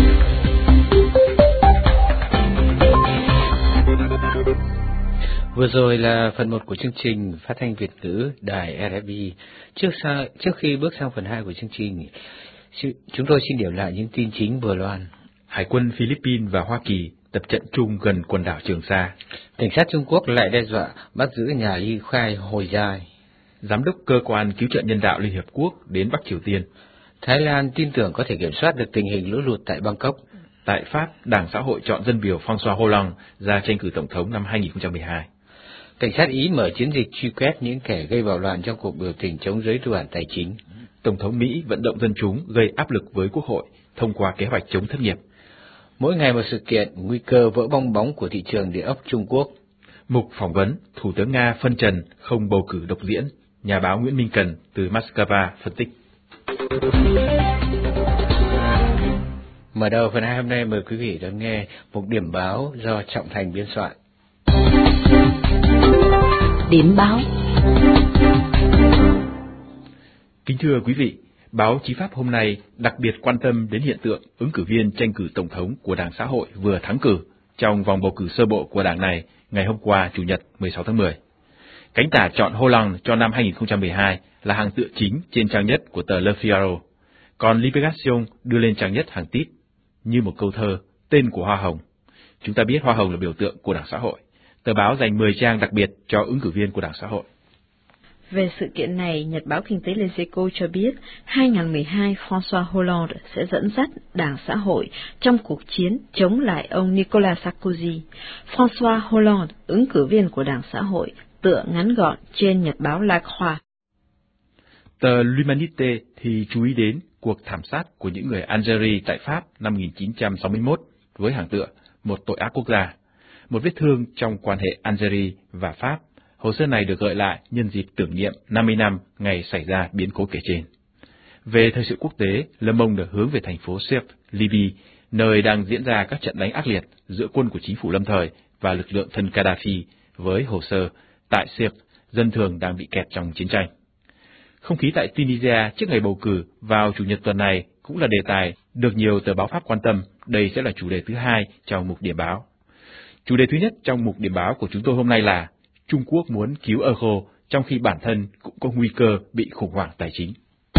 Vừa rồi là phần 1 của chương trình phát thanh Việt ngữ đài RFI. Trước khi bước sang phần 2 của chương trình, chúng tôi xin điểm lại những tin chính vừa loan. Hải quân Philippines và Hoa Kỳ tập trận chung gần quần đảo Trường Sa. Cảnh sát Trung Quốc lại đe dọa bắt giữ nhà ly khai Hồi Giai. Giám đốc cơ quan cứu trợ nhân đạo Liên Hiệp Quốc đến Bắc Triều Tiên. Thái Lan tin tưởng có thể kiểm soát được tình hình lũ lụt tại Bangkok. Tại Pháp, Đảng Xã hội chọn dân biểu François Hollande ra tranh cử tổng thống năm 2012. Cảnh sát Ý mở chiến dịch truy quét những kẻ gây bạo loạn trong cuộc biểu tình chống giới đoản tài chính. Tổng thống Mỹ vận động dân chúng gây áp lực với Quốc hội thông qua kế hoạch chống thất nghiệp. Mỗi ngày một sự kiện, nguy cơ vỡ bong bóng của thị trường địa ốc Trung Quốc. Mục phỏng vấn, Thủ tướng Nga phân trần không bầu cử độc diễn. Nhà báo Nguyễn Minh Cần từ Moscow phân tích. Mở đầu phần 2 hôm nay, mời quý vị đón nghe một điểm báo do Trọng Thành biên soạn. Điểm báo. Kính thưa quý vị, báo Chí Pháp hôm nay đặc biệt quan tâm đến hiện tượng ứng cử viên tranh cử tổng thống của Đảng Xã hội vừa thắng cử trong vòng bầu cử sơ bộ của đảng này ngày hôm qua Chủ nhật 16 tháng 10. Cánh tả chọn Hollande cho năm 2012 là hàng tựa chính trên trang nhất của tờ Le Figaro, còn Libération đưa lên trang nhất hàng tít như một câu thơ, tên của hoa hồng. Chúng ta biết hoa hồng là biểu tượng của Đảng Xã hội. Tờ báo dành 10 trang đặc biệt cho ứng cử viên của Đảng Xã hội. Về sự kiện này, Nhật báo Kinh tế Les Echos cho biết 2012 François Hollande sẽ dẫn dắt Đảng Xã hội trong cuộc chiến chống lại ông Nicolas Sarkozy. François Hollande, ứng cử viên của Đảng Xã hội, tựa ngắn gọn trên Nhật báo La Croix. Tờ L'Humanité thì chú ý đến cuộc thảm sát của những người Algerie tại Pháp năm 1961 với hàng tựa một tội ác quốc gia, một vết thương trong quan hệ Algerie và Pháp. Hồ sơ này được gợi lại nhân dịp tưởng niệm 50 năm ngày xảy ra biến cố kể trên. Về thời sự quốc tế, Le Monde hướng về thành phố Sirte, Libya, nơi đang diễn ra các trận đánh ác liệt giữa quân của chính phủ lâm thời và lực lượng thân Gaddafi, với hồ sơ tại Sirte, dân thường đang bị kẹt trong chiến tranh. Không khí tại Tunisia trước ngày bầu cử vào Chủ nhật tuần này cũng là đề tài được nhiều tờ báo Pháp quan tâm. Đây sẽ là chủ đề thứ hai trong mục điểm báo. Chủ đề thứ nhất trong mục điểm báo của chúng tôi hôm nay là Trung Quốc muốn cứu euro trong khi bản thân cũng có nguy cơ bị khủng hoảng tài chính.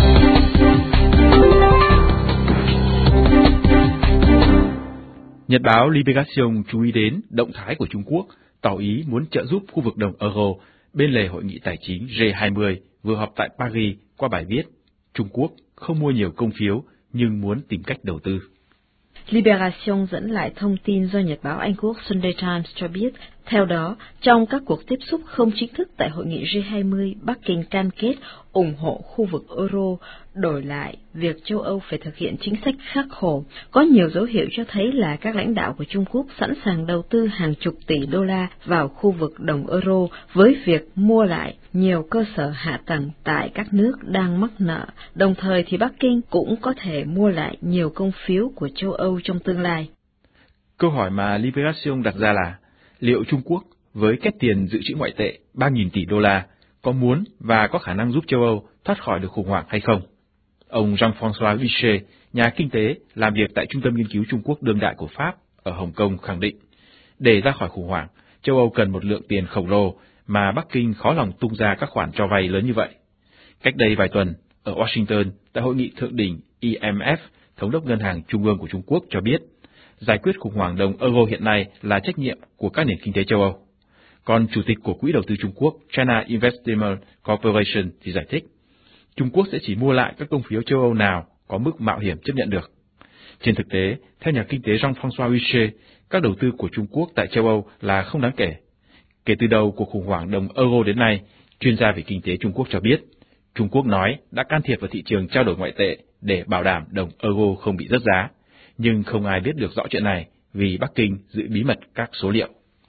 Nhật báo Libération chú ý đến động thái của Trung Quốc tỏ ý muốn trợ giúp khu vực đồng euro bên lề hội nghị tài chính G20 vừa họp tại Paris qua bài viết Trung Quốc không mua nhiều công phiếu nhưng muốn tìm cách đầu tư. Libération dẫn lại thông tin do Nhật báo Anh Quốc Sunday Times cho biết, theo đó, trong các cuộc tiếp xúc không chính thức tại hội nghị G20, Bắc Kinh cam kết ủng hộ khu vực euro, đổi lại việc châu Âu phải thực hiện chính sách khắc khổ. Có nhiều dấu hiệu cho thấy là các lãnh đạo của Trung Quốc sẵn sàng đầu tư hàng chục tỷ đô la vào khu vực đồng euro với việc mua lại nhiều cơ sở hạ tầng tại các nước đang mắc nợ. Đồng thời thì Bắc Kinh cũng có thể mua lại nhiều công phiếu của châu Âu trong tương lai. Câu hỏi mà Libération đặt ra là liệu Trung Quốc với kết tiền dự trữ ngoại tệ 3.000 tỷ đô la có muốn và có khả năng giúp châu Âu thoát khỏi được khủng hoảng hay không? Ông Jean-François Vichet, nhà kinh tế làm việc tại Trung tâm Nghiên cứu Trung Quốc đương đại của Pháp ở Hồng Kông khẳng định, để ra khỏi khủng hoảng, châu Âu cần một lượng tiền khổng lồ mà Bắc Kinh khó lòng tung ra các khoản cho vay lớn như vậy. Cách đây vài tuần, ở Washington, tại hội nghị thượng đỉnh IMF, Thống đốc Ngân hàng Trung ương của Trung Quốc cho biết, giải quyết khủng hoảng đồng euro hiện nay là trách nhiệm của các nền kinh tế châu Âu. Còn Chủ tịch của Quỹ đầu tư Trung Quốc China Investment Corporation thì giải thích, Trung Quốc sẽ chỉ mua lại các công phiếu châu Âu nào có mức mạo hiểm chấp nhận được. Trên thực tế, theo nhà kinh tế Jean-François Huchet, các đầu tư của Trung Quốc tại châu Âu là không đáng kể. Kể từ đầu cuộc khủng hoảng đồng euro đến nay, chuyên gia về kinh tế Trung Quốc cho biết, Trung Quốc nói đã can thiệp vào thị trường trao đổi ngoại tệ để bảo đảm đồng euro không bị rớt giá, nhưng không ai biết được rõ chuyện này vì Bắc Kinh giữ bí mật các số liệu.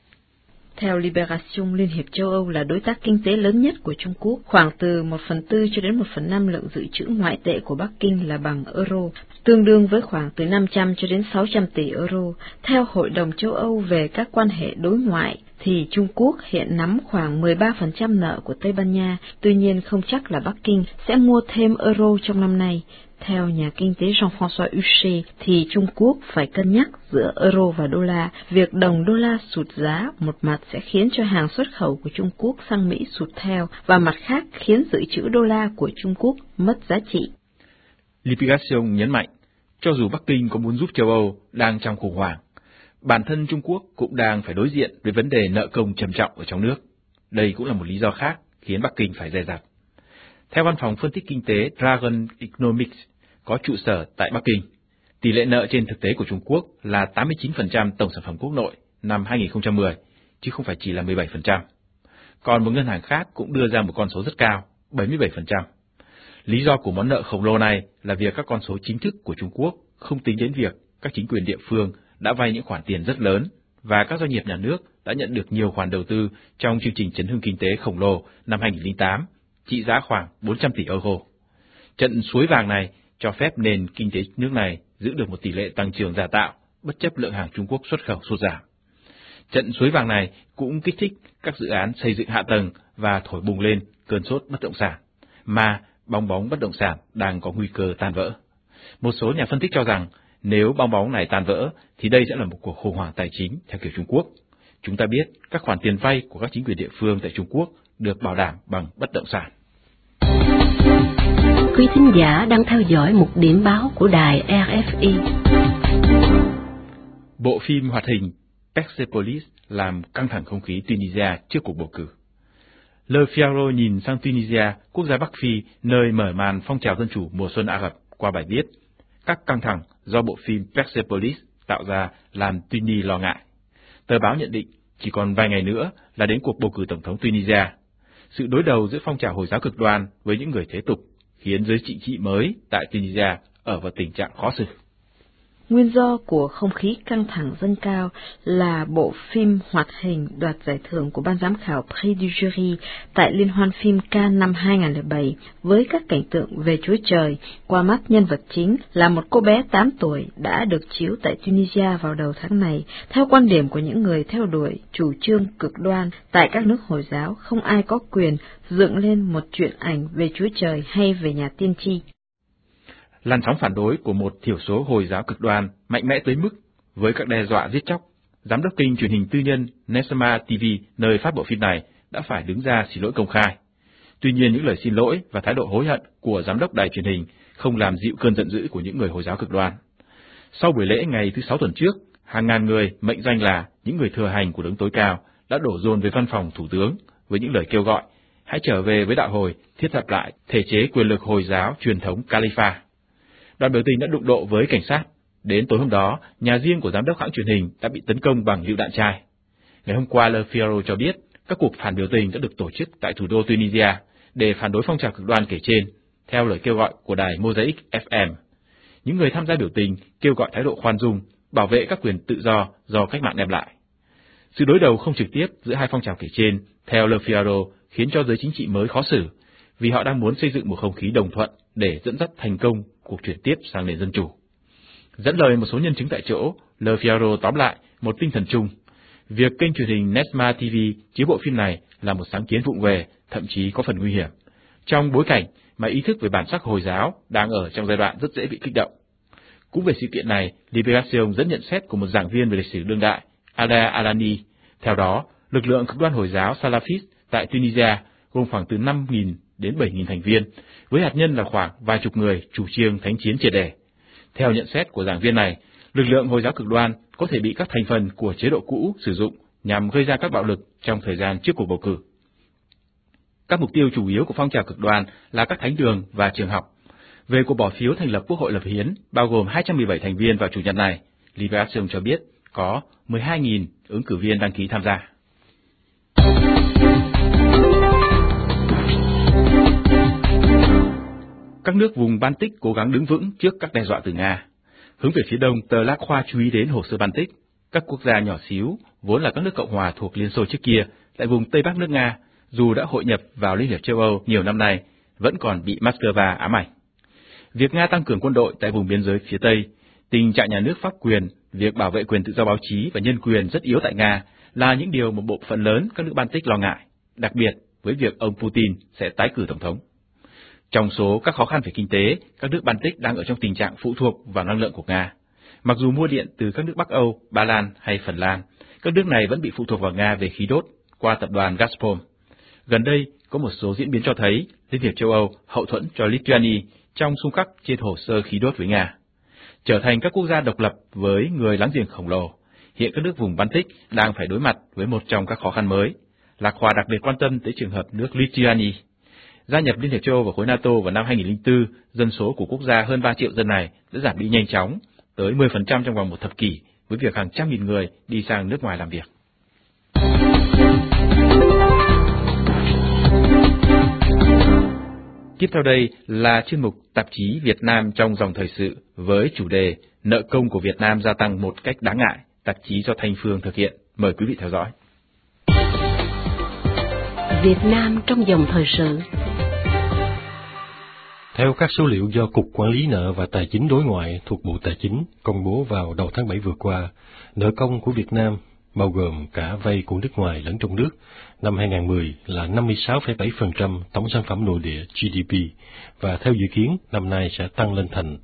Theo Libération, Liên hiệp châu Âu là đối tác kinh tế lớn nhất của Trung Quốc, khoảng từ 1/4 cho đến 1/5 lượng dự trữ ngoại tệ của Bắc Kinh là bằng euro, tương đương với khoảng từ 500 cho đến 600 tỷ euro. Theo Hội đồng châu Âu về các quan hệ đối ngoại, thì Trung Quốc hiện nắm khoảng 13% nợ của Tây Ban Nha, tuy nhiên không chắc là Bắc Kinh sẽ mua thêm euro trong năm nay. Theo nhà kinh tế Jean-François Huchet, thì Trung Quốc phải cân nhắc giữa euro và đô la. Việc đồng đô la sụt giá một mặt sẽ khiến cho hàng xuất khẩu của Trung Quốc sang Mỹ sụt theo, và mặt khác khiến dự trữ đô la của Trung Quốc mất giá trị. Libération nhấn mạnh, cho dù Bắc Kinh có muốn giúp châu Âu đang trong khủng hoảng, bản thân Trung Quốc cũng đang phải đối diện với vấn đề nợ công trầm trọng ở trong nước. Đây cũng là một lý do khác khiến Bắc Kinh phải dè dặt. Theo văn phòng phân tích kinh tế Dragon Economics có trụ sở tại Bắc Kinh, tỷ lệ nợ trên thực tế của Trung Quốc là 89% tổng sản phẩm quốc nội năm 2010, chứ không phải chỉ là 17%. Còn một ngân hàng khác cũng đưa ra một con số rất cao, 77%. Lý do của món nợ khổng lồ này là việc các con số chính thức của Trung Quốc không tính đến việc các chính quyền địa phương đã vay những khoản tiền rất lớn và các doanh nghiệp nhà nước đã nhận được nhiều khoản đầu tư trong chương trình chấn hưng kinh tế khổng lồ năm 2008, trị giá khoảng 400 tỷ euro. Trận suối vàng này cho phép nền kinh tế nước này giữ được một tỷ lệ tăng trưởng giả tạo, bất chấp lượng hàng Trung Quốc xuất khẩu sụt giảm. Trận suối vàng này cũng kích thích các dự án xây dựng hạ tầng và thổi bùng lên cơn sốt bất động sản, mà bong bóng bất động sản đang có nguy cơ tan vỡ. Một số nhà phân tích cho rằng nếu bong bóng này tan vỡ thì đây sẽ là một cuộc khủng hoảng tài chính theo kiểu Trung Quốc. Chúng ta biết các khoản tiền vay của các chính quyền địa phương tại Trung Quốc được bảo đảm bằng bất động sản. Quý thính giả đang theo dõi một điểm báo của đài RFI. Bộ phim hoạt hình Persepolis làm căng thẳng không khí Tunisia trước cuộc bầu cử. Le Figaro nhìn sang Tunisia, quốc gia Bắc Phi, nơi mở màn phong trào dân chủ mùa xuân Ả Rập qua bài viết các căng thẳng do bộ phim Persepolis tạo ra làm Tunis lo ngại. Tờ báo nhận định chỉ còn vài ngày nữa là đến cuộc bầu cử tổng thống Tunisia. Sự đối đầu giữa phong trào Hồi giáo cực đoan với những người thế tục khiến giới chính trị mới tại Tunisia ở vào tình trạng khó xử. Nguyên do của không khí căng thẳng dâng cao là bộ phim hoạt hình đoạt giải thưởng của ban giám khảo Prix du Jury tại Liên hoan phim Cannes năm 2007 với các cảnh tượng về Chúa Trời qua mắt nhân vật chính là một cô bé 8 tuổi đã được chiếu tại Tunisia vào đầu tháng này. Theo quan điểm của những người theo đuổi chủ trương cực đoan, tại các nước Hồi giáo không ai có quyền dựng lên một truyện ảnh về Chúa Trời hay về nhà tiên tri. Làn sóng phản đối của một thiểu số Hồi giáo cực đoan mạnh mẽ tới mức với các đe dọa giết chóc, giám đốc kênh truyền hình tư nhân Nesma TV nơi phát bộ phim này đã phải đứng ra xin lỗi công khai. Tuy nhiên những lời xin lỗi và thái độ hối hận của giám đốc đài truyền hình không làm dịu cơn giận dữ của những người Hồi giáo cực đoan. Sau buổi lễ ngày thứ 6 tuần trước, hàng ngàn người mệnh danh là những người thừa hành của đấng tối cao đã đổ dồn về văn phòng thủ tướng với những lời kêu gọi hãy trở về với đạo Hồi, thiết lập lại thể chế quyền lực Hồi giáo truyền thống Khalifa. Đoàn biểu tình đã đụng độ với cảnh sát. Đến tối hôm đó, nhà riêng của giám đốc hãng truyền hình đã bị tấn công bằng lựu đạn chai. Ngày hôm qua, Le Figaro cho biết các cuộc phản biểu tình đã được tổ chức tại thủ đô Tunisia để phản đối phong trào cực đoan kể trên, theo lời kêu gọi của đài Mosaic FM. Những người tham gia biểu tình kêu gọi thái độ khoan dung, bảo vệ các quyền tự do cách mạng đem lại. Sự đối đầu không trực tiếp giữa hai phong trào kể trên, theo Le Figaro, khiến cho giới chính trị mới khó xử, vì họ đang muốn xây dựng một không khí đồng thuận để dẫn dắt thành công cuộc chuyển tiếp sang nền dân chủ. Dẫn lời một số nhân chứng tại chỗ, Le Figaro tóm lại một tinh thần chung. Việc kênh truyền hình Nesma TV chiếu bộ phim này là một sáng kiến vụng về, thậm chí có phần nguy hiểm, trong bối cảnh mà ý thức về bản sắc Hồi giáo đang ở trong giai đoạn rất dễ bị kích động. Cũng về sự kiện này, Libération dẫn nhận xét của một giảng viên về lịch sử đương đại, Ada Alani. Theo đó, lực lượng cực đoan Hồi giáo Salafist tại Tunisia gồm khoảng từ 5.000 đến 7.000 thành viên, với hạt nhân là khoảng vài chục người chủ trương thánh chiến triệt để. Theo nhận xét của giảng viên này, lực lượng Hồi giáo cực đoan có thể bị các thành phần của chế độ cũ sử dụng nhằm gây ra các bạo lực trong thời gian trước cuộc bầu cử. Các mục tiêu chủ yếu của phong trào cực đoan là các thánh đường và trường học. Về cuộc bỏ phiếu thành lập Quốc hội lập hiến, bao gồm 217 thành viên vào Chủ nhật này, Libération cho biết có 12.000 ứng cử viên đăng ký tham gia. Các nước vùng Baltic cố gắng đứng vững trước các đe dọa từ Nga. Hướng về phía đông, tờ La Croix chú ý đến hồ sơ Baltic. Các quốc gia nhỏ xíu, vốn là các nước cộng hòa thuộc Liên Xô trước kia, tại vùng Tây Bắc nước Nga, dù đã hội nhập vào Liên hiệp châu Âu nhiều năm nay, vẫn còn bị Moscow ám ảnh. Việc Nga tăng cường quân đội tại vùng biên giới phía Tây, tình trạng nhà nước pháp quyền, việc bảo vệ quyền tự do báo chí và nhân quyền rất yếu tại Nga là những điều một bộ phận lớn các nước Baltic lo ngại, đặc biệt với việc ông Putin sẽ tái cử tổng thống. Trong số các khó khăn về kinh tế, các nước Baltic đang ở trong tình trạng phụ thuộc vào năng lượng của Nga. Mặc dù mua điện từ các nước Bắc Âu, Ba Lan hay Phần Lan, các nước này vẫn bị phụ thuộc vào Nga về khí đốt qua tập đoàn Gazprom. Gần đây, có một số diễn biến cho thấy Liên hiệp châu Âu hậu thuẫn cho Lithuania trong xung khắc trên hồ sơ khí đốt với Nga. Trở thành các quốc gia độc lập với người láng giềng khổng lồ, hiện các nước vùng Baltic đang phải đối mặt với một trong các khó khăn mới. Lạc Hòa đặc biệt quan tâm tới trường hợp nước Lithuania. Gia nhập Liên hiệp châu Âu và khối NATO vào năm 2004, dân số của quốc gia hơn 3 triệu dân này đã giảm đi nhanh chóng, tới 10% trong vòng một thập kỷ, với việc hàng trăm nghìn người đi sang nước ngoài làm việc. Tiếp theo đây là chuyên mục Tạp chí Việt Nam trong dòng thời sự với chủ đề Nợ công của Việt Nam gia tăng một cách đáng ngại, tạp chí do Thanh Phương thực hiện. Mời quý vị theo dõi. Việt Nam trong dòng thời sự. Theo các số liệu do Cục Quản lý nợ và Tài chính đối ngoại thuộc Bộ Tài chính công bố vào đầu tháng 7 vừa qua, nợ công của Việt Nam, bao gồm cả vay của nước ngoài lẫn trong nước, năm 2010 là 56,7% tổng sản phẩm nội địa GDP, và theo dự kiến năm nay sẽ tăng lên thành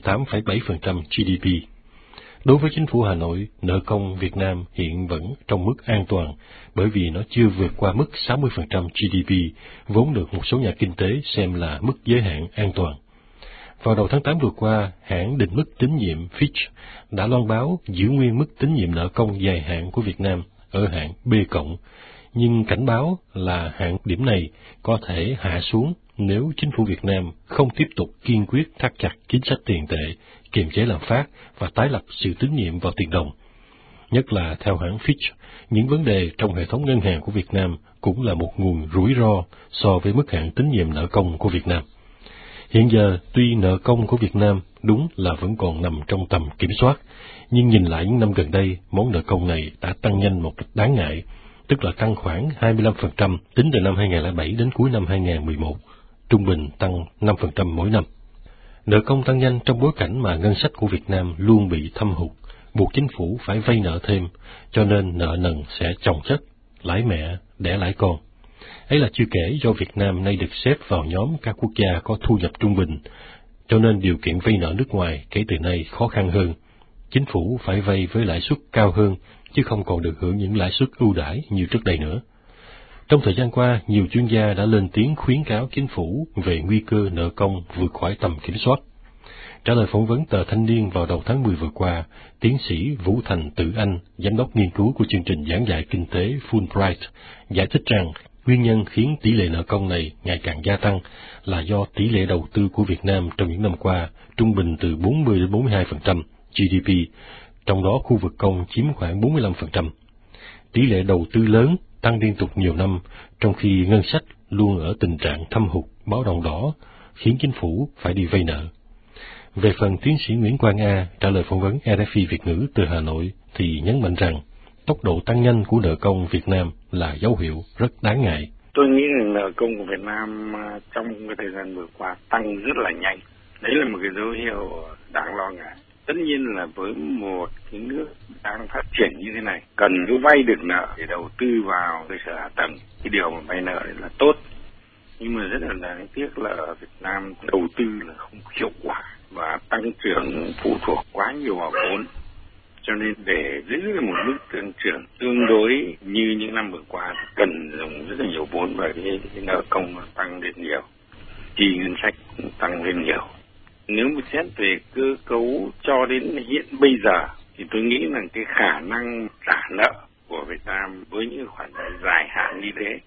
58,7% GDP. Đối với chính phủ Hà Nội, nợ công Việt Nam hiện vẫn trong mức an toàn bởi vì nó chưa vượt qua mức 60% GDP, vốn được một số nhà kinh tế xem là mức giới hạn an toàn. Vào đầu tháng 8 vừa qua, hãng định mức tín nhiệm Fitch đã loan báo giữ nguyên mức tín nhiệm nợ công dài hạn của Việt Nam ở hạng B+, nhưng cảnh báo là hạng điểm này có thể hạ xuống nếu chính phủ Việt Nam không tiếp tục kiên quyết thắt chặt chính sách tiền tệ, kiềm chế lạm phát và tái lập sự tín nhiệm vào tiền đồng. Nhất là theo hãng Fitch, những vấn đề trong hệ thống ngân hàng của Việt Nam cũng là một nguồn rủi ro so với mức hạn tín nhiệm nợ công của Việt Nam. Hiện giờ, tuy nợ công của Việt Nam đúng là vẫn còn nằm trong tầm kiểm soát, nhưng nhìn lại những năm gần đây, món nợ công này đã tăng nhanh một cách đáng ngại, tức là tăng khoảng 25% tính từ năm 2007 đến cuối năm 2011, trung bình tăng 5% mỗi năm. Nợ công tăng nhanh trong bối cảnh mà ngân sách của Việt Nam luôn bị thâm hụt, buộc chính phủ phải vay nợ thêm, cho nên nợ nần sẽ chồng chất, lãi mẹ, đẻ lãi con. Ấy là chưa kể do Việt Nam nay được xếp vào nhóm các quốc gia có thu nhập trung bình, cho nên điều kiện vay nợ nước ngoài kể từ nay khó khăn hơn. Chính phủ phải vay với lãi suất cao hơn, chứ không còn được hưởng những lãi suất ưu đãi như trước đây nữa. Trong thời gian qua, nhiều chuyên gia đã lên tiếng khuyến cáo chính phủ về nguy cơ nợ công vượt khỏi tầm kiểm soát. Trả lời phỏng vấn tờ Thanh niên vào đầu tháng 10 vừa qua, tiến sĩ Vũ Thành Tự Anh, giám đốc nghiên cứu của chương trình giảng dạy kinh tế Fulbright, giải thích rằng nguyên nhân khiến tỷ lệ nợ công này ngày càng gia tăng là do tỷ lệ đầu tư của Việt Nam trong những năm qua trung bình từ 40 đến 42% GDP, trong đó khu vực công chiếm khoảng 45%. Tỷ lệ đầu tư lớn tăng liên tục nhiều năm, trong khi ngân sách luôn ở tình trạng thâm hụt báo động đỏ, khiến chính phủ phải đi vay nợ. Về phần tiến sĩ Nguyễn Quang A trả lời phỏng vấn RFI Việt ngữ từ Hà Nội thì nhấn mạnh rằng tốc độ tăng nhanh của nợ công Việt Nam là dấu hiệu rất đáng ngại. Tôi nghĩ rằng nợ công của Việt Nam trong cái thời gian vừa qua tăng rất là nhanh. Đấy là một cái dấu hiệu đáng lo ngại. Tất nhiên là với một cái nước đang phát triển như thế này, cần cứ vay được nợ để đầu tư vào cơ sở hạ tầng. Cái điều mà vay nợ là tốt. Nhưng mà rất là đáng tiếc là ở Việt Nam đầu tư là không hiệu quả và tăng trưởng phụ thuộc quá nhiều vào vốn. Cho nên để giữ được một mức tăng trưởng tương đối như những năm vừa qua thì cần dùng rất là nhiều vốn và cái nợ công tăng lên nhiều, chi ngân sách cũng tăng lên nhiều. Nếu mà xét về cơ cấu cho đến hiện bây giờ thì tôi nghĩ là cái khả năng trả nợ của Việt Nam với những khoản dài hạn như thế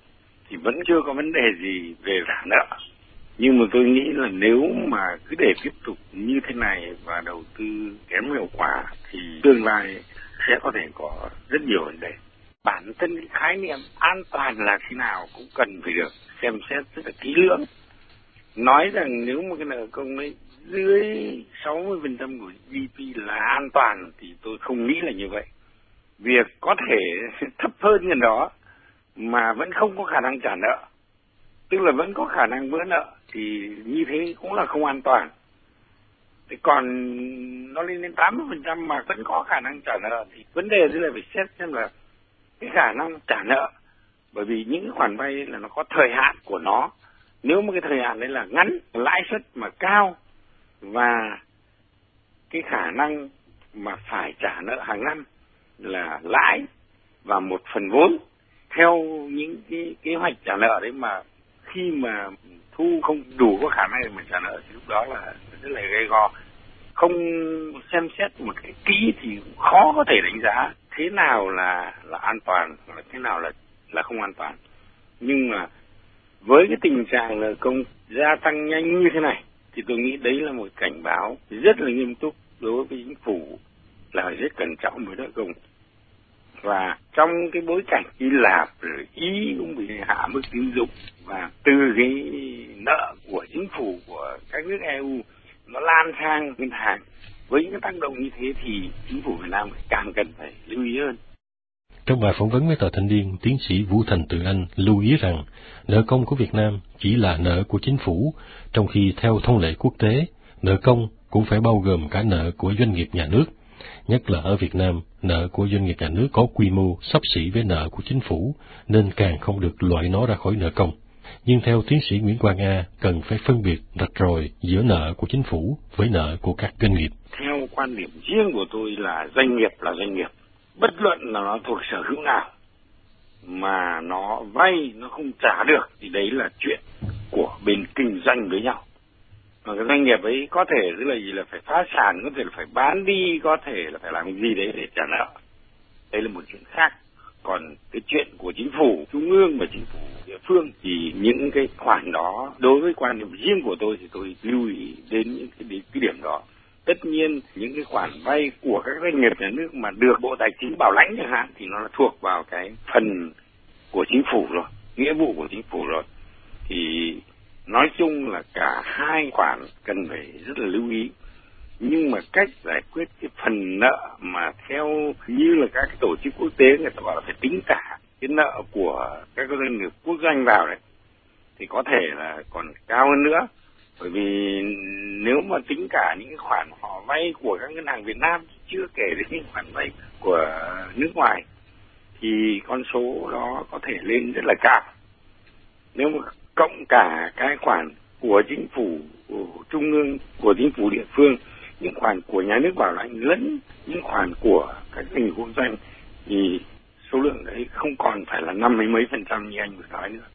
thì vẫn chưa có vấn đề gì về trả nợ. Nhưng mà tôi nghĩ là nếu mà cứ để tiếp tục như thế này và đầu tư kém hiệu quả thì tương lai sẽ có thể có rất nhiều vấn đề. Bản thân cái khái niệm an toàn là thế nào cũng cần phải được xem xét rất là kỹ lưỡng. Nói rằng nếu mà cái nợ công ấy dưới 60% của GDP là an toàn thì tôi không nghĩ là như vậy. Việc có thể thấp hơn gần đó mà vẫn không có khả năng trả nợ, tức là vẫn có khả năng vỡ nợ, thì như thế cũng là không an toàn. Thế còn nó lên đến 80% mà vẫn có khả năng trả nợ thì vấn đề là phải xét xem là cái khả năng trả nợ, bởi vì những cái khoản vay là nó có thời hạn của nó. Nếu mà cái thời hạn đấy là ngắn, lãi suất mà cao và cái khả năng mà phải trả nợ hàng năm là lãi và 1/4 vốn theo những cái kế hoạch trả nợ đấy, mà khi mà thu không đủ có khả năng để mà trả nợ thì lúc đó là rất là gay go. Không xem xét một cái kỹ thì khó có thể đánh giá thế nào là an toàn hoặc là thế nào là không an toàn. Nhưng mà với cái tình trạng nợ công gia tăng nhanh như thế này thì tôi nghĩ đấy là một cảnh báo rất là nghiêm túc đối với chính phủ là rất cẩn trọng với nợ công. Và trong cái bối cảnh Hy Lạp rồi Ý cũng bị hạ mức tín dụng, và từ cái nợ của chính phủ của các nước EU nó lan sang ngân hàng, với những tác động như thế thì chính phủ Việt Nam càng cần phải lưu ý hơn. Trong bài phỏng vấn với tờ Thanh Niên, tiến sĩ Vũ Thành từ Anh lưu ý rằng nợ công của Việt Nam chỉ là nợ của chính phủ, trong khi theo thông lệ quốc tế, nợ công cũng phải bao gồm cả nợ của doanh nghiệp nhà nước. Nhất là ở Việt Nam, nợ của doanh nghiệp nhà nước có quy mô xấp xỉ với nợ của chính phủ, nên càng không được loại nó ra khỏi nợ công. Nhưng theo tiến sĩ Nguyễn Quang A, cần phải phân biệt rạch ròi giữa nợ của chính phủ với nợ của các doanh nghiệp. Theo quan điểm riêng của tôi là doanh nghiệp. Bất luận là nó thuộc sở hữu nào mà nó vay nó không trả được thì đấy là chuyện của bên kinh doanh với nhau. Mà cái doanh nghiệp ấy có thể là phải phá sản, có thể là phải bán đi, có thể là phải làm gì đấy để trả nợ. Đây là một chuyện khác. Còn cái chuyện của chính phủ trung ương và chính phủ địa phương thì những cái khoản đó, đối với quan điểm riêng của tôi thì tôi lưu ý đến những cái điểm đó. Tất nhiên những cái khoản vay của các doanh nghiệp nhà nước mà được Bộ Tài chính bảo lãnh chẳng hạn thì nó thuộc vào cái phần của chính phủ rồi, nghĩa vụ của chính phủ rồi. Thì nói chung là cả hai khoản cần phải rất là lưu ý. Nhưng mà cách giải quyết cái phần nợ mà theo như là các cái tổ chức quốc tế người ta bảo là phải tính cả cái nợ của các doanh nghiệp quốc doanh vào đấy thì có thể là còn cao hơn nữa. Bởi vì nếu mà tính cả những cái khoản họ vay của các ngân hàng Việt Nam, chưa kể đến những khoản vay của nước ngoài, thì con số đó có thể lên rất là cao. Nếu mà cộng cả cái khoản của chính phủ của trung ương, của chính phủ địa phương, những khoản của nhà nước bảo lãnh lẫn những khoản của các doanh nghiệp quốc doanh thì số lượng đấy không còn phải là 50 mấy % như anh vừa nói nữa.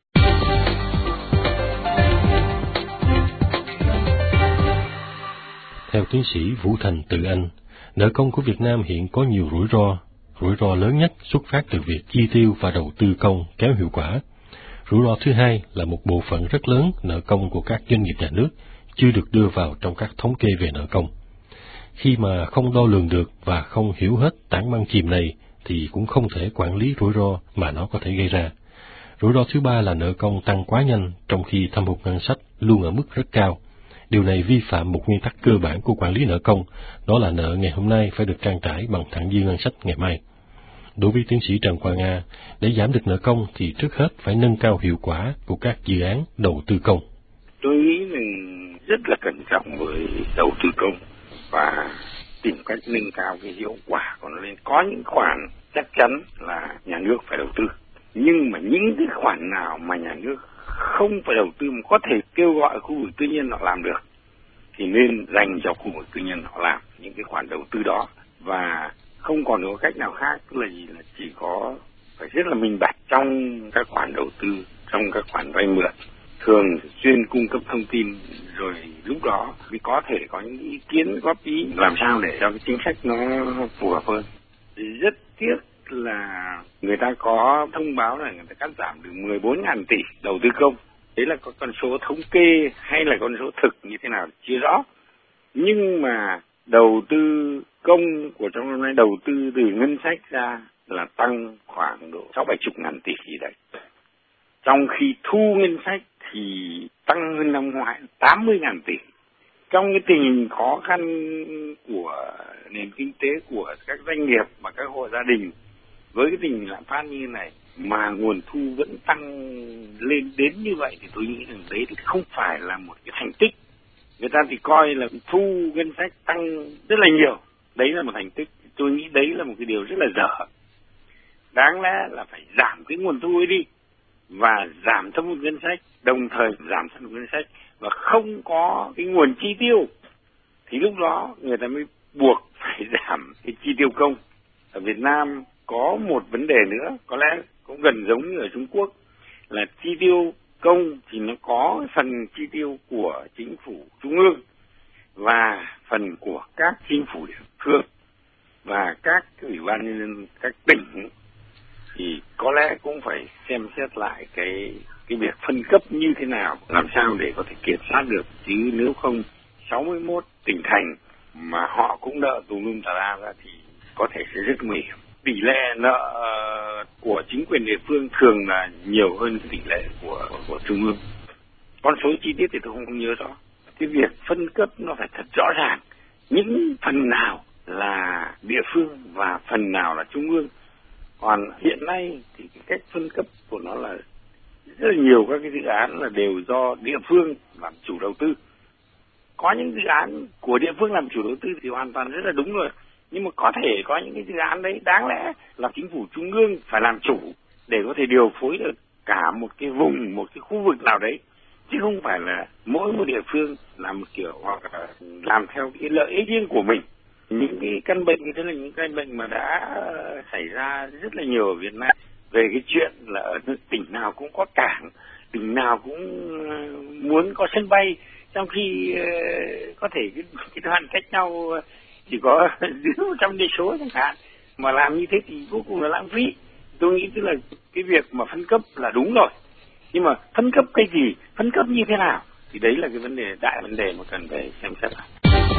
Theo tiến sĩ Vũ Thành từ Anh, nợ công của Việt Nam hiện có nhiều rủi ro. Rủi ro lớn nhất xuất phát từ việc chi tiêu và đầu tư công kém hiệu quả. Rủi ro thứ hai là một bộ phận rất lớn nợ công của các doanh nghiệp nhà nước chưa được đưa vào trong các thống kê về nợ công. Khi mà không đo lường được và không hiểu hết tảng băng chìm này thì cũng không thể quản lý rủi ro mà nó có thể gây ra. Rủi ro thứ ba là nợ công tăng quá nhanh trong khi thâm hụt ngân sách luôn ở mức rất cao. Điều này vi phạm một nguyên tắc cơ bản của quản lý nợ công, đó là nợ ngày hôm nay phải được trang trải bằng thặng dư ngân sách ngày mai. Đối với tiến sĩ Trần Quang A, để giảm được nợ công thì trước hết phải nâng cao hiệu quả của các dự án đầu tư công. Tôi nghĩ rằng rất là cẩn trọng với đầu tư công và tìm cách nâng cao cái hiệu quả của nó lên. Có những khoản chắc chắn là nhà nước phải đầu tư, nhưng mà những cái khoản nào mà nhà nước không phải đầu tư mà có thể kêu gọi khu vực tư nhân họ làm được thì nên dành cho khu vực tư nhân họ làm những cái khoản đầu tư đó, và không còn có cách nào khác, tức là gì, là chỉ có phải rất là minh bạch trong các khoản đầu tư, trong các khoản vay mượn, thường xuyên cung cấp thông tin, rồi lúc đó mới có thể có những ý kiến góp ý làm sao để cho cái chính sách nó phù hợp hơn. Thì rất tiếc là người ta có thông báo là người ta cắt giảm được 14.000 tỷ đầu tư công. Đấy là có con số thống kê hay là con số thực như thế nào chưa rõ. Nhưng mà đầu tư công của trong năm nay, đầu tư từ ngân sách ra là tăng khoảng độ 60-70 ngàn tỷ gì đấy. Trong khi thu ngân sách thì tăng hơn năm ngoái 80.000 tỷ. Trong cái tình hình khó khăn của nền kinh tế, của các doanh nghiệp và các hộ gia đình, với cái tình hình lạm phát như này mà nguồn thu vẫn tăng lên đến như vậy thì tôi nghĩ rằng đấy thì không phải là một cái thành tích. Người ta thì coi là thu ngân sách tăng rất là nhiều, đấy là một thành tích. Tôi nghĩ đấy là một cái điều rất là dở. Đáng lẽ là phải giảm cái nguồn thu ấy đi và giảm thâm hụt ngân sách, đồng thời giảm thâm hụt ngân sách và không có cái nguồn chi tiêu, thì lúc đó người ta mới buộc phải giảm cái chi tiêu công. Ở Việt Nam có một vấn đề nữa, có lẽ cũng gần giống như ở Trung Quốc, là chi tiêu công thì nó có phần chi tiêu của chính phủ trung ương và phần của các chính phủ địa phương và các ủy ban nhân dân các tỉnh, thì có lẽ cũng phải xem xét lại cái việc phân cấp như thế nào, làm sao để có thể kiểm soát được, chứ nếu không 61 tỉnh thành mà họ cũng nợ tùm lum tà la ra thì có thể sẽ rất nguy hiểm. Tỷ lệ nợ của chính quyền địa phương thường là nhiều hơn tỷ lệ của trung ương. Con số chi tiết thì tôi không nhớ rõ. Cái việc phân cấp nó phải thật rõ ràng, những phần nào là địa phương và phần nào là trung ương. Còn hiện nay thì cái cách phân cấp của nó là rất là nhiều các cái dự án là đều do địa phương làm chủ đầu tư. Có những dự án của địa phương làm chủ đầu tư thì hoàn toàn rất là đúng rồi. Nhưng mà có thể có những cái dự án đấy đáng lẽ là chính phủ trung ương phải làm chủ để có thể điều phối được cả một cái vùng, một cái khu vực nào đấy. Chứ không phải là mỗi một địa phương làm một kiểu hoặc là làm theo cái lợi ích riêng của mình. Những cái căn bệnh như thế là những căn bệnh mà đã xảy ra rất là nhiều ở Việt Nam. Về cái chuyện là ở tỉnh nào cũng có cảng, tỉnh nào cũng muốn có sân bay, trong khi có thể cái đoạn cách nhau chỉ có dưới 100 cây số chẳng hạn, mà làm như thế thì vô cùng là lãng phí. Tôi nghĩ tức là cái việc mà phân cấp là đúng rồi, nhưng mà phân cấp cái gì, phân cấp như thế nào thì đấy là cái vấn đề, đại vấn đề mà cần phải xem xét lại.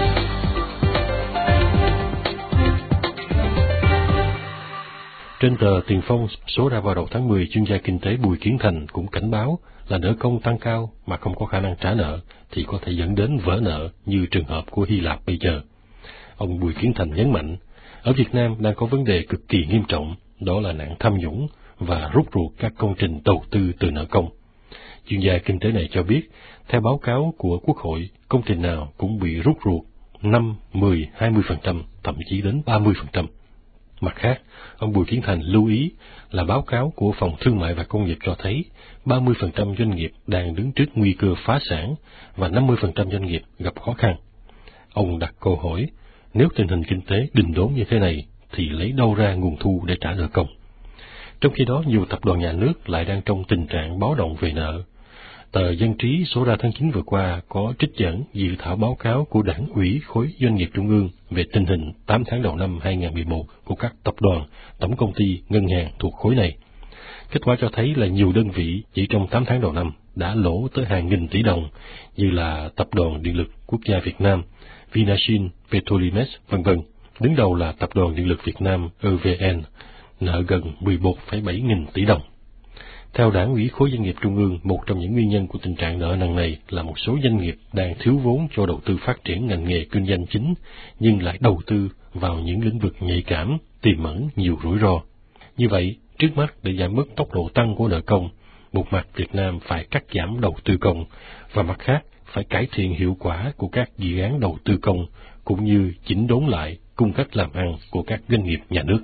Trên tờ Tiền Phong số ra vào đầu tháng 10, chuyên gia kinh tế Bùi Kiến Thành cũng cảnh báo là nợ công tăng cao mà không có khả năng trả nợ thì có thể dẫn đến vỡ nợ như trường hợp của Hy Lạp bây giờ. Ông Bùi Kiến Thành nhấn mạnh, ở Việt Nam đang có vấn đề cực kỳ nghiêm trọng, đó là nạn tham nhũng và rút ruột các công trình đầu tư từ nợ công. Chuyên gia kinh tế này cho biết, theo báo cáo của Quốc hội, công trình nào cũng bị rút ruột 5, 10, 20%, thậm chí đến 30%. Mặt khác, ông Bùi Kiến Thành lưu ý là báo cáo của Phòng Thương mại và Công nghiệp cho thấy 30% doanh nghiệp đang đứng trước nguy cơ phá sản và 50% doanh nghiệp gặp khó khăn. Ông đặt câu hỏi, nếu tình hình kinh tế đình đốn như thế này thì lấy đâu ra nguồn thu để trả nợ công? Trong khi đó, nhiều tập đoàn nhà nước lại đang trong tình trạng báo động về nợ. Tờ Dân trí số ra tháng 9 vừa qua có trích dẫn dự thảo báo cáo của Đảng ủy khối doanh nghiệp trung ương về tình hình 8 tháng đầu năm 2011 của các tập đoàn, tổng công ty, ngân hàng thuộc khối này. Kết quả cho thấy là nhiều đơn vị chỉ trong 8 tháng đầu năm đã lỗ tới hàng nghìn tỷ đồng, như là Tập đoàn Điện lực Quốc gia Việt Nam, Vinasin, Petrolimex, v.v. Đứng đầu là Tập đoàn Điện lực Việt Nam EVN, nợ gần 11,7 nghìn tỷ đồng. Theo Đảng ủy khối doanh nghiệp trung ương, một trong những nguyên nhân của tình trạng nợ nần này là một số doanh nghiệp đang thiếu vốn cho đầu tư phát triển ngành nghề kinh doanh chính, nhưng lại đầu tư vào những lĩnh vực nhạy cảm, tiềm ẩn nhiều rủi ro. Như vậy, trước mắt để giảm bớt tốc độ tăng của nợ công, một mặt Việt Nam phải cắt giảm đầu tư công, và mặt khác phải cải thiện hiệu quả của các dự án đầu tư công, cũng như chỉnh đốn lại cung cách làm ăn của các doanh nghiệp nhà nước.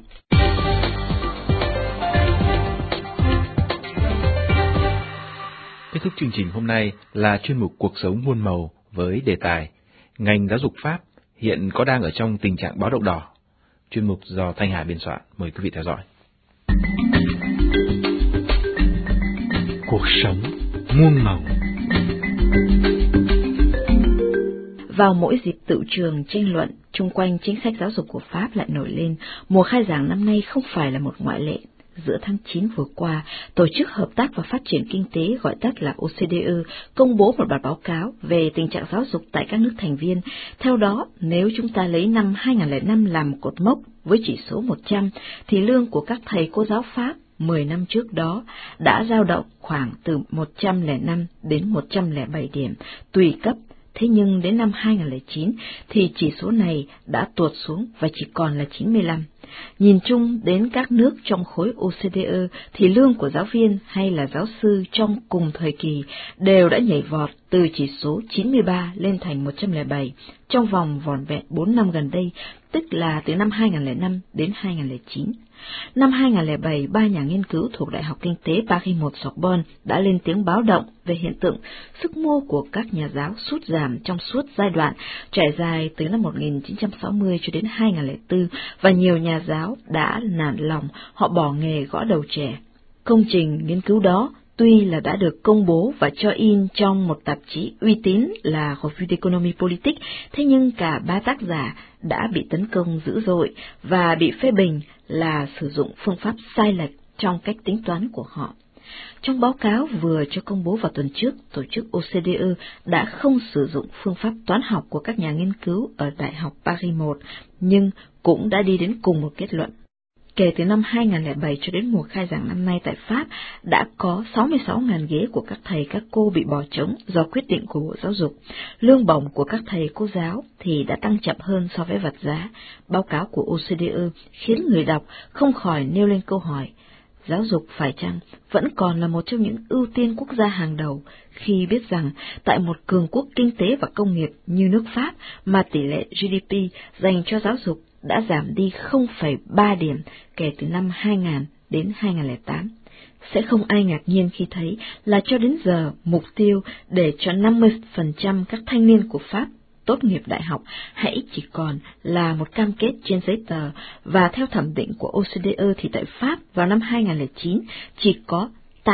Kết thúc chương trình hôm nay là chuyên mục Cuộc sống muôn màu với đề tài ngành giáo dục Pháp hiện có đang ở trong tình trạng báo động đỏ. Chuyên mục do Thanh Hà biên soạn. Mời quý vị theo dõi. Cuộc sống muôn màu. Vào mỗi dịp tựu trường tranh luận chung quanh chính sách giáo dục của Pháp lại nổi lên, mùa khai giảng năm nay không phải là một ngoại lệ. giữa tháng 9 vừa qua, Tổ chức Hợp tác và Phát triển Kinh tế gọi tắt là OCDE công bố một bản báo cáo về tình trạng giáo dục tại các nước thành viên. Theo đó, nếu chúng ta lấy năm 2005 làm cột mốc với chỉ số 100, thì lương của các thầy cô giáo Pháp 10 năm trước đó đã dao động khoảng từ 105 đến 107 điểm, tùy cấp. Thế nhưng đến năm 2009 thì chỉ số này đã tuột xuống và chỉ còn là 95. Nhìn chung đến các nước trong khối OCDE thì lương của giáo viên hay là giáo sư trong cùng thời kỳ đều đã nhảy vọt từ chỉ số 93 lên thành 107 trong vòng vỏn vẹn 4 năm gần đây, tức là từ năm 2005 đến 2009. Năm 2007, 3 nhà nghiên cứu thuộc Đại học Kinh tế Paris 1 Sorbonne đã lên tiếng báo động về hiện tượng sức mua của các nhà giáo sút giảm trong suốt giai đoạn trải dài từ năm 1960 cho đến 2004, và nhiều nhà giáo đã nản lòng, họ bỏ nghề gõ đầu trẻ. Công trình nghiên cứu đó tuy là đã được công bố và cho in trong một tạp chí uy tín là Revue d'économie politique, thế nhưng cả 3 tác giả đã bị tấn công dữ dội và bị phê bình là sử dụng phương pháp sai lệch trong cách tính toán của họ. Trong báo cáo vừa cho công bố vào tuần trước, tổ chức OCDE đã không sử dụng phương pháp toán học của các nhà nghiên cứu ở Đại học Paris 1, nhưng cũng đã đi đến cùng một kết luận. Kể từ năm 2007 cho đến mùa khai giảng năm nay tại Pháp, đã có 66.000 ghế của các thầy các cô bị bỏ trống do quyết định của Bộ Giáo dục. Lương bổng của các thầy cô giáo thì đã tăng chậm hơn so với vật giá. Báo cáo của OCDE khiến người đọc không khỏi nêu lên câu hỏi: giáo dục phải chăng vẫn còn là một trong những ưu tiên quốc gia hàng đầu, khi biết rằng tại một cường quốc kinh tế và công nghiệp như nước Pháp mà tỷ lệ GDP dành cho giáo dục đã giảm đi 0,3 điểm kể từ năm 2000 đến 2008. Sẽ không ai ngạc nhiên khi thấy là cho đến giờ mục tiêu để cho 50% các thanh niên của Pháp tốt nghiệp đại học hãy chỉ còn là một cam kết trên giấy tờ, và theo thẩm định của OCDE thì tại Pháp vào năm 2009 chỉ có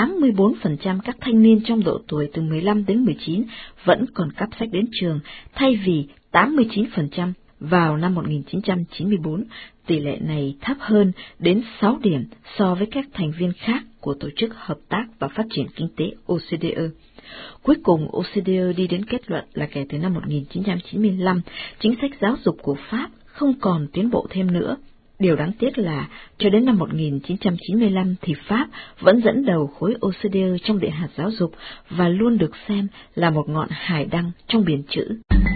84% các thanh niên trong độ tuổi từ 15 đến 19 vẫn còn cắp sách đến trường, thay vì 89% vào năm 1994. Tỷ lệ này thấp hơn đến 6 điểm so với các thành viên khác của Tổ chức Hợp tác và Phát triển Kinh tế OCDE. Cuối cùng, OCDE đi đến kết luận là kể từ năm 1995, chính sách giáo dục của Pháp không còn tiến bộ thêm nữa. Điều đáng tiếc là, cho đến năm 1995 thì Pháp vẫn dẫn đầu khối OCDE trong địa hạt giáo dục và luôn được xem là một ngọn hải đăng trong biển chữ.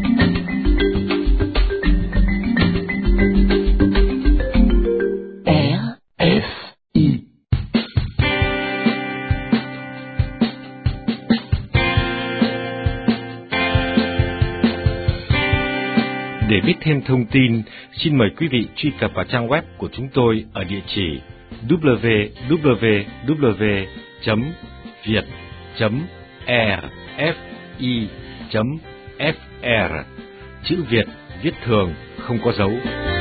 Để biết thêm thông tin, xin mời quý vị truy cập vào trang web của chúng tôi ở địa chỉ www.viet.rfi.fr. Chữ Việt viết thường, không có dấu.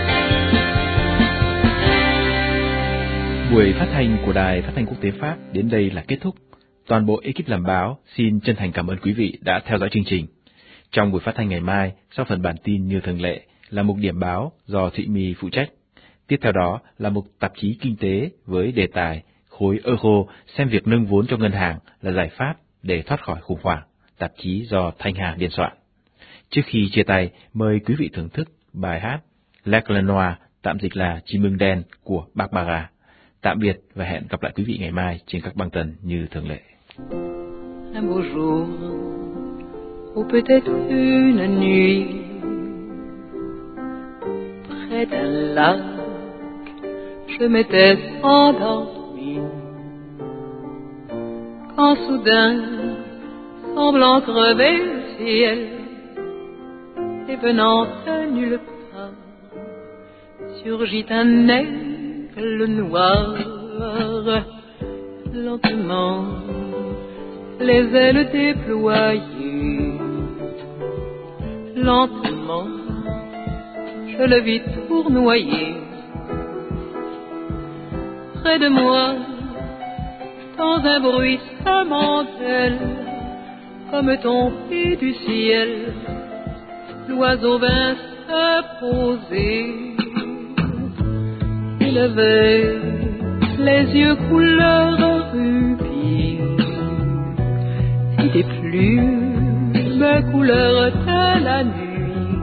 Buổi phát thanh của Đài Phát thanh Quốc tế Pháp đến đây là kết thúc. Toàn bộ ekip làm báo xin chân thành cảm ơn quý vị đã theo dõi chương trình. Trong buổi phát thanh ngày mai, sau phần bản tin như thường lệ là mục điểm báo do Thụy My phụ trách. Tiếp theo đó là mục tạp chí kinh tế với đề tài khối euro xem việc nâng vốn cho ngân hàng là giải pháp để thoát khỏi khủng hoảng, tạp chí do Thanh Hà biên soạn. Trước khi chia tay, mời quý vị thưởng thức bài hát L'Aigle Noir, tạm dịch là Chim ưng đen của Barbara. Tạm biệt và hẹn gặp lại quý vị ngày mai trên các băng tần như thường lệ. Un beau jour, ou peut-être une nuit, près d'un lac, je m'étais endormi, quand soudain, semblant crever le ciel, et venant de nulle part, surgit un aigle noir, lentement, les ailes déployées, lentement, je le vis tournoyer. Près de moi, dans un bruissement d'ailes, comme tombé du ciel, l'oiseau vint se poser. Il avait les yeux couleur rubis, et des plumes couleur de la nuit.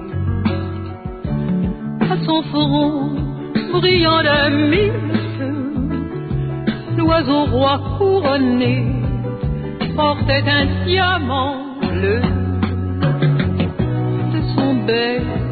À son front brillant de mille feux, l'oiseau roi couronné portait un diamant bleu. De son bec